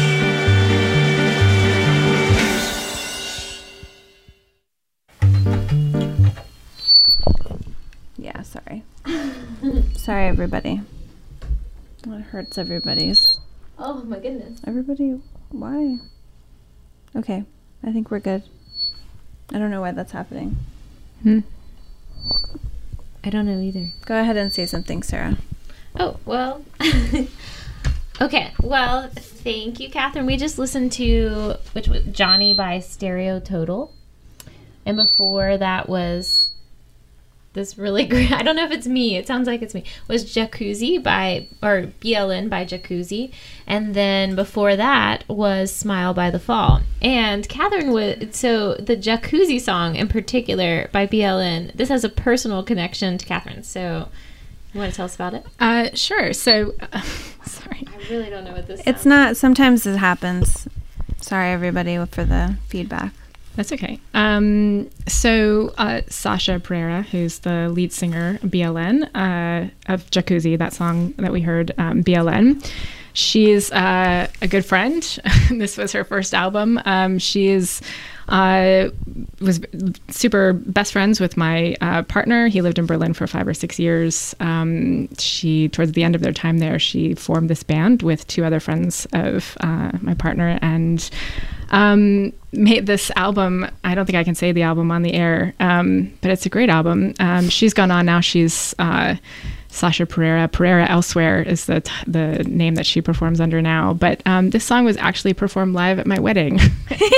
Yeah, sorry. Sorry, everybody. That hurts everybody's. Oh my goodness. Everybody, why? Okay, I think we're good. I don't know why that's happening. Hmm. I don't know either. Go ahead and say something, Sarah. Oh, well. Okay, well, thank you, Catherine. We just listened to, which was Johnny by Stereo Total. And before that was this really great, I don't know if it's me, it sounds like it's me, was Jacuzzi by, or B L N by Jacuzzi. And then before that was Smile by The Fall. And Catherine was, so the Jacuzzi song in particular by B L N, this has a personal connection to Catherine. So you want to tell us about it? Uh, sure. So, uh, sorry. I really don't know what this It's not, sometimes it happens. Sorry, everybody, for the feedback. That's okay. Um, so uh, Sasha Pereira, who's the lead singer of B L N, uh, of Jacuzzi, that song that we heard, um, B L N, she's uh, a good friend. This was her first album. Um, she is uh, was super best friends with my uh, partner. He lived in Berlin for five or six years. Um, she, towards the end of their time there, she formed this band with two other friends of uh, my partner and um, made this album. I don't think I can say the album on the air, um, but it's a great album. Um, she's gone on now. She's uh, Sasha Pereira. Pereira Elsewhere is the t- the name that she performs under now. But um, this song was actually performed live at my wedding.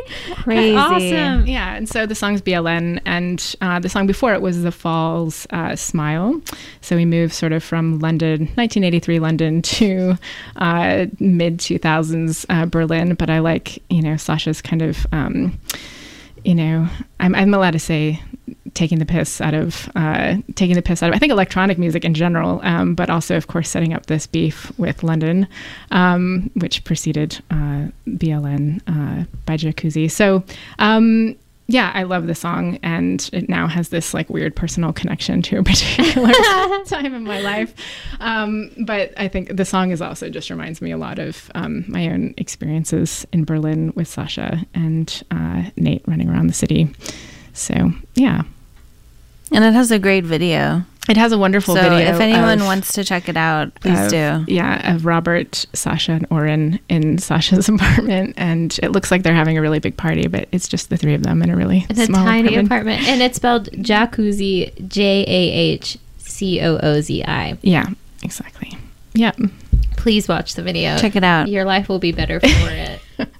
Crazy. Awesome. Yeah, and so the song's B L N, and uh, the song before it was The Falls' uh, Smile. So we moved sort of from London, nineteen eighty-three London, to uh, mid two thousands uh, Berlin. But I like, you know, Sasha's kind of, um, you know, I'm, I'm allowed to say taking the piss out of, uh, taking the piss out of, I think, electronic music in general, um, but also, of course, setting up this beef with London, um, which preceded uh, B L N uh, by Jacuzzi. So, um, yeah, I love the song, and it now has this like weird personal connection to a particular time in my life. Um, but I think the song is also just reminds me a lot of um, my own experiences in Berlin with Sasha and uh, Nate running around the city. So, yeah. And it has a great video. It has a wonderful so video. if anyone of, wants to check it out, please of, do. Yeah, of Robert, Sasha, and Oren in Sasha's apartment. And it looks like they're having a really big party, but it's just the three of them in a really It's small a tiny apartment. apartment. And it's spelled Jacuzzi, J A H C O O Z I. Yeah, exactly. Yeah. Please watch the video. Check it out. Your life will be better for it.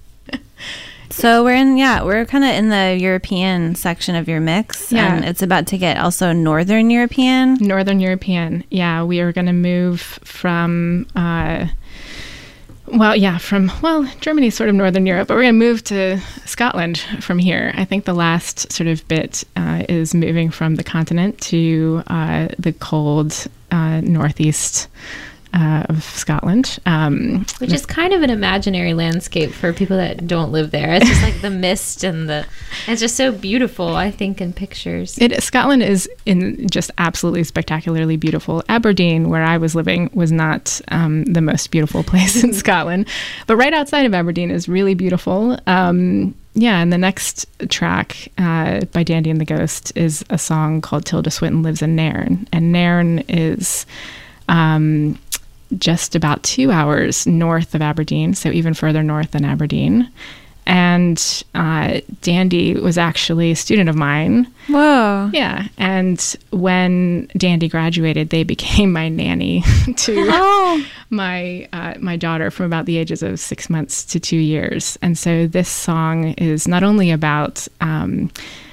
So we're in, yeah, we're kind of in the European section of your mix. Yeah. And it's about to get also Northern European. Northern European. Yeah, we are going to move from, uh, well, yeah, from, well, Germany's sort of Northern Europe, but we're going to move to Scotland from here. I think the last sort of bit uh, is moving from the continent to uh, the cold uh, northeast Uh, of Scotland. Um, Which is kind of an imaginary landscape for people that don't live there. It's just like the mist and the, it's just so beautiful, I think, in pictures. It, Scotland is in just absolutely spectacularly beautiful. Aberdeen, where I was living, was not um, the most beautiful place in Scotland, but right outside of Aberdeen is really beautiful. Um, yeah, and the next track uh, by Dandy and the Ghost is a song called Tilda Swinton Lives in Nairn, and Nairn is um, just about two hours north of Aberdeen, so even further north than Aberdeen. And uh, Dandy was actually a student of mine. Whoa. Yeah. And when Dandy graduated, they became my nanny to Oh. my uh, my daughter from about the ages of six months to two years. And so this song is not only about um,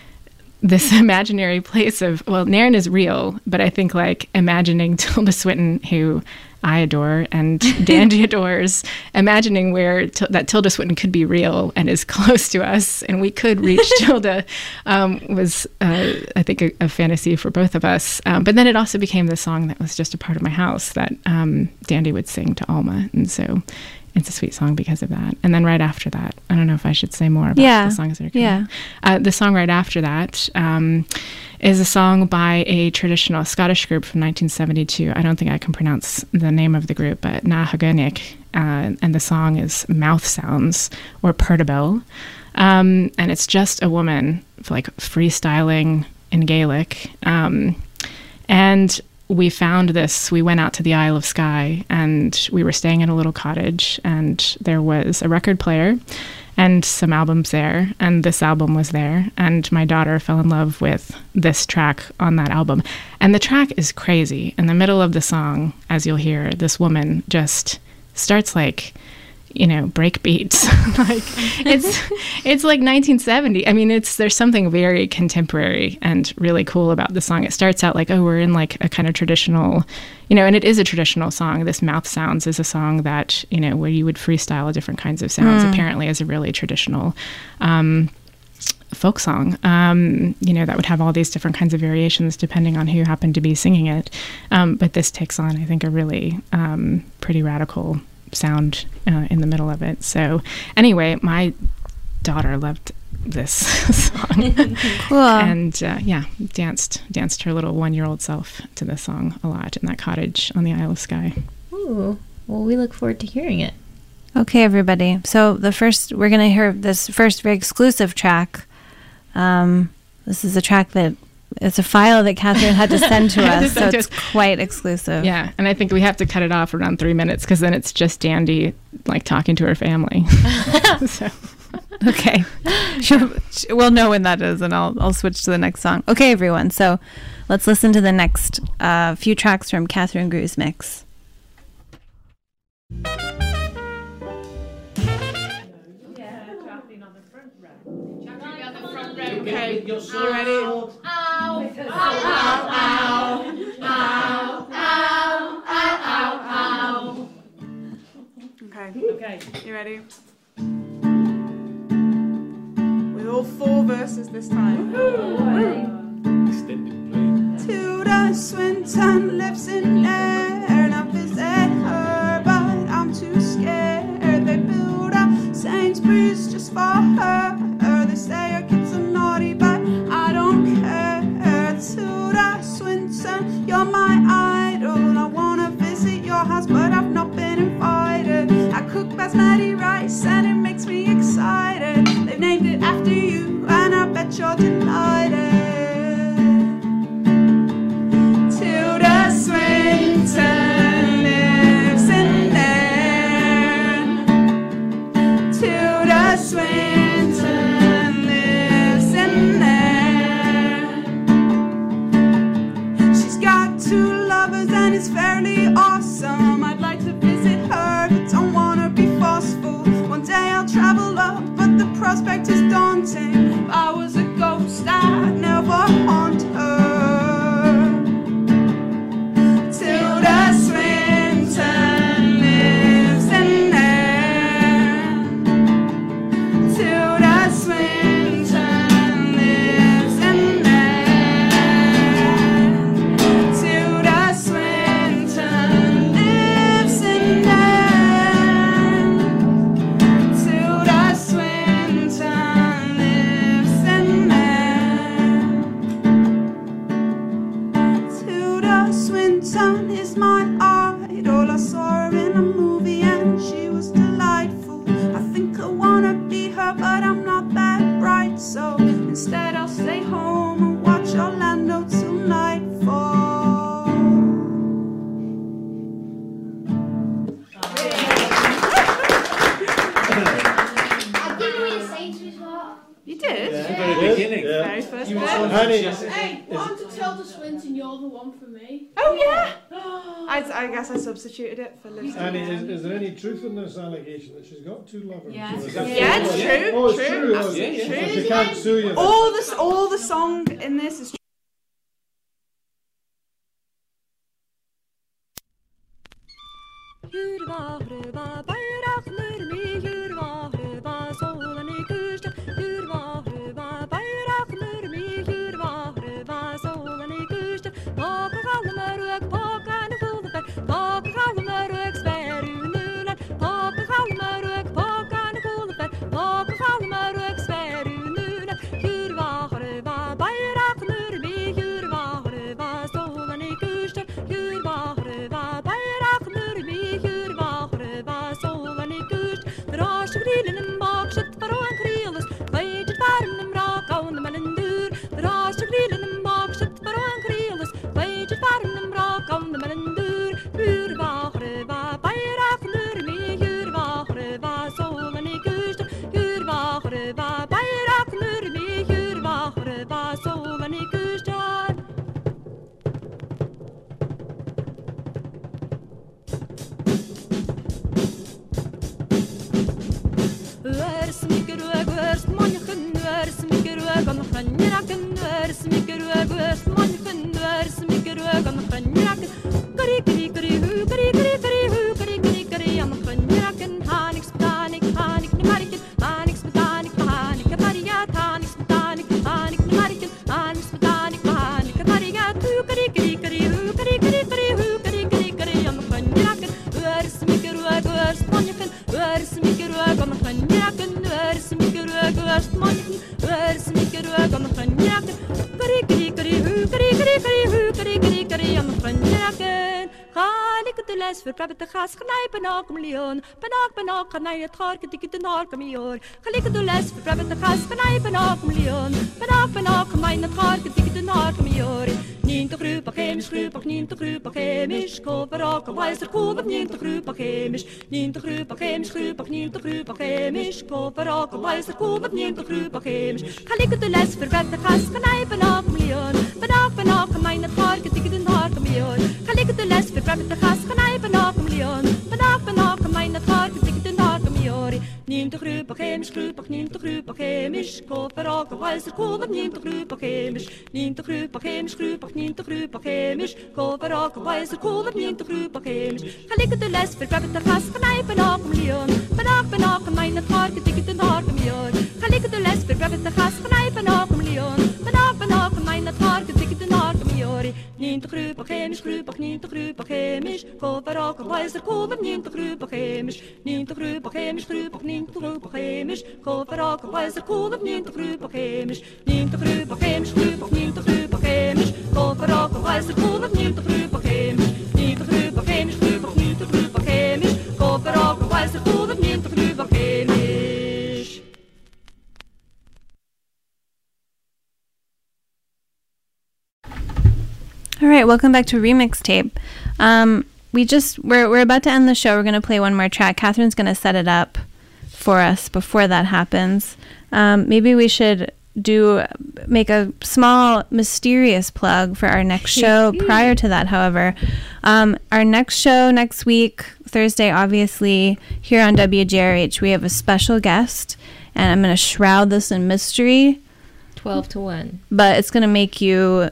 this imaginary place of, well, Nairn is real, but I think like imagining Tilda Swinton, who I adore and Dandy adores, imagining where t- that Tilda Swinton could be real and is close to us and we could reach Tilda um, was, uh, I think, a, a fantasy for both of us. Um, but then it also became the song that was just a part of my house that um, Dandy would sing to Alma. And so it's a sweet song because of that. And then right after that, I don't know if I should say more about Yeah. the songs that are coming. Yeah. Uh, the song right after that um, is a song by a traditional Scottish group from nineteen seventy-two. I don't think I can pronounce the name of the group, but Na Hagonig. Uh, and the song is Mouth Sounds, or Pertibel. Um, and it's just a woman like freestyling in Gaelic. Um, and we found this, we went out to the Isle of Skye and we were staying in a little cottage and there was a record player and some albums there, and this album was there, and my daughter fell in love with this track on that album. And the track is crazy. In the middle of the song, as you'll hear, this woman just starts like, you know, break beats. like it's it's like nineteen seventy. I mean, it's there's something very contemporary and really cool about the song. It starts out like, oh, we're in like a kind of traditional, you know, and it is a traditional song. This Mouth Sounds is a song that, you know, where you would freestyle different kinds of sounds. Mm. Apparently is a really traditional um folk song, um, you know, that would have all these different kinds of variations depending on who happened to be singing it. Um, but this takes on, I think, a really um, pretty radical sound uh, in the middle of it. So anyway, my daughter loved this song. Cool. And uh, yeah, danced danced her little one-year-old self to this song a lot in that cottage on the Isle of Skye. Ooh. Well, we look forward to hearing it. Okay, everybody. So the first, we're going to hear this first very exclusive track. Um, this is a track that, it's a file that Catherine had to send to us, so it's quite exclusive. Yeah, and I think we have to cut it off around three minutes because then it's just Dandy like talking to her family. so. Okay. She'll, we'll know when that is, and I'll I'll switch to the next song. Okay, everyone. So let's listen to the next uh, few tracks from Catherine Gru's mix. Okay, Your you ready? Ow, ow, ow, ow, ow, ow, ow, ow. Okay. Okay. You ready? With all four verses this time. Tilda Swinton lives in there, and I visit her, but I'm too scared. They build a Sainsbury's just for her. They say her kids are naughty, but I don't care. Tilda Swinton, you're my idol. I wanna visit your house, but I've not been invited. I cook basmati rice, and it makes me excited. They've named it after you, and I bet you're delighted. Tilda Swinton lives in there. Tilda Swinton lives in there. She's got two lovers and it's fairly awesome. I'd like to visit her, but don't wanna be forceful. One day I'll travel up, but the prospect is daunting. If I was a ghost, I'd never haunt her. Tilda Swinton lives in there. Tilda Swinton lives in there. Tilda Swinton lives in there. Tilda Swinton lives in there. Tilda Swinton is my idol. I saw her in a movie and she was delightful. I think I wanna be her, but I'm not that bright. So instead I'll stay home and watch Orlando till nightfall. I didn't know you say to as well. You did? At the very beginning. Very first You were bit. so Honey. enthusiastic. Hey, want to tell the Swinton you're the one for me? Oh yeah. I, I guess I substituted it for Lucy. Annie, is, is there any truth in this allegation that she's got two lovers? Yeah, Is it's that true. Yeah, it's true. Oh, it's True. true. That's Oh, true. so she can't sue you. then. All the all the song in this is true. Hurva, bayraklarımı hurva, hurva, solanı kışta. Hurva, hurva, bayraklarımı hurva, hurva, solanı kışta. Baka kalmar ök, baka ne kullar, baka kalmar ök, sperununlar. Baka kalmar ök, baka ne kullar, baka kalmar ök, sperununlar. Hurva, hurva, bayraklarımı hurva, hurva, solanı kışta. Hurva, hurva, bayraklarımı hurva, hurva, solanı kışta. Draasje grielen en bakset, varo en krielus, weet het warm en brak, oude melenduur. Draasje grielen en bakset, varo en krielus, weet het warm en brak, oude melenduur. Hurva, hurva, bayraklarımı hurva, hurva, solanı kışta. Hurva, hurva, bayraklarımı hurva, hurva, solanı kışta. Örsmiker och örs manchen, örsmiker och ögon skönjeraken, örsmiker och örs manchen, örsmiker och ögon skönjeraken. Kari kari kari hu, kari kari kari hu, kari kari kari am skönjeraken. Hanix botanik, hanik numeriken, hanix botanik, hanik variat, hanix botanik, hanik numeriken, hanix botanik, hanik variat. Hu kari kari kari hu, kari kari kari hu, kari kari kari am skönjeraken. Örsmiker och örs manchen, örsmiker och ögon skönjeraken. Örsmiker och örs manchen, örsmiker och ögon skönjeraken. Kari kari kari hu, kari kari kari hu, kari kari kari am skönjeraken. Ga ik de les verpraten te gas, knijpen ook een miljoen. Benak, benak, ga naar het garken, tik het een harken miljoen. Ga ik de les verpraten te gas, knijpen ook een miljoen. Benak, benak, ga naar het garken, tik het een harken miljoen. Niente grupa chemisch, grupa, niente grupa chemisch. Koper ook een wijzer koper, niente grupa chemisch. Niente grupa chemisch, grupa, niente grupa chemisch. Koper ook een wijzer koper, niente grupa chemisch. Ga ik de les verpraten te gas, knijpen ook een miljoen. Benak, benak, ga naar het garken, tik het een harken miljoen. Ga ik de les verpraten te gas, knijpen ook een miljoen. Benak, benak, ga naar het garken, tik het een harken miljoen. Niente grupa chemisch, grupa, grupa, ninta grupa, chemisch, Kooperage, Weiser, Kuba, ninta grupa, chemisch, ninta grupa, chemisch, grupa, ninta grupa, chemisch, Kooperage, Weiser, Kuba, ninta grupa, chemisch. Gelijk de les, vergrabbet de gas, knijpen op een miljoen. Benak, benak, mijn het haar, getikt een haar, een miljoen. Gelijk de les, vergrabbet de gas, knijpen op een miljoen. Benak, benak, mijn het haar, getikt een haar, een miljoen. Ninta grupa, chemisch, grupa, ninta grupa, chemisch, Kooperage, Weiser, Kuba, ninta grupa, chemisch, ninta grupa, chemisch, grupa, ninta grupa, chemisch, Kooperage, Weiser, Kuba, ninta grupa, chemisch, ninta grupa, chemisch, grupa, ninta grupa, chemisch, Kooperage, Weiser, Kuba, ninta grupa, chemisch, ninta grupa, chemisch, grupa, ninta grupa, chemisch, Kooperage, Weiser, Kuba, ninta grupa, chemisch. All right, welcome back to Remix Tape. Um, we just we're we're about to end the show. We're going to play one more track. Catherine's going to set it up for us before that happens. Um, maybe we should do make a small mysterious plug for our next show. Prior to that, however, um, our next show next week, Thursday, obviously here on W G R H, we have a special guest, and I'm going to shroud this in mystery. twelve to one. But it's going to make you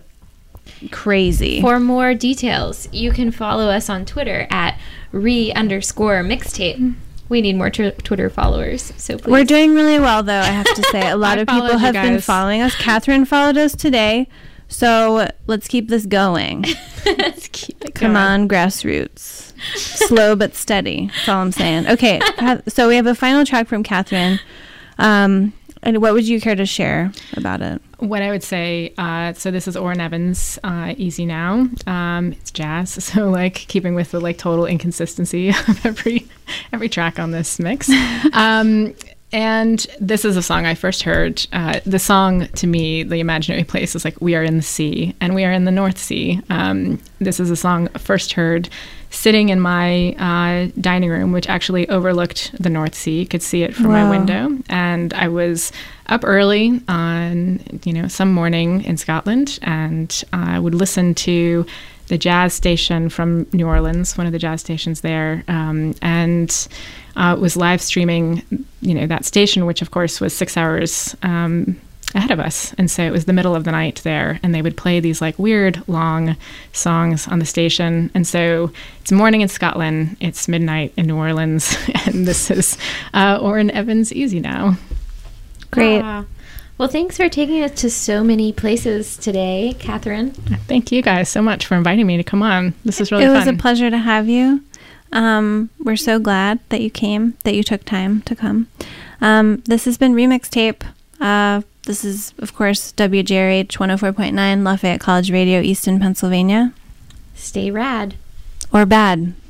crazy. For more details, you can follow us on Twitter at re underscore mixtape. We need more tr- Twitter followers, so please. We're doing really well, though, I have to say. A lot I of people followed you have been guys. following us. Catherine followed us today, so let's keep this going. Let's keep it Come going. on, grassroots. Slow but steady. That's all I'm saying. Okay, Ca- so we have a final track from Catherine. Um, and what would you care to share about it? What I would say, uh, so this is Orrin Evans, uh, Easy Now. Um, it's jazz, so like keeping with the like total inconsistency of every every track on this mix. Um, and this is a song I first heard. Uh, the song to me, The Imaginary Place, is like We Are in the Sea, and we are in the North Sea. Um, this is a song I first heard sitting in my uh, dining room, which actually overlooked the North Sea. You could see it from Wow. my window. And I was up early on, you know, some morning in Scotland, and I would listen to the jazz station from New Orleans, one of the jazz stations there, um, and uh, was live streaming, you know, that station, which of course was six hours um, ahead of us. And so it was the middle of the night there, and they would play these like weird long songs on the station. And so it's morning in Scotland, it's midnight in New Orleans, and this is uh, Orrin Evans, Easy Now. Great. Ah. Well, thanks for taking us to so many places today, Catherine. Thank you guys so much for inviting me to come on. This was really it fun. was a pleasure to have you. Um, we're so glad that you came, that you took time to come. Um, this has been Remix Tape. Uh, this is, of course, W G R H one oh four point nine, Lafayette College Radio, Easton, Pennsylvania. Stay rad. Or bad.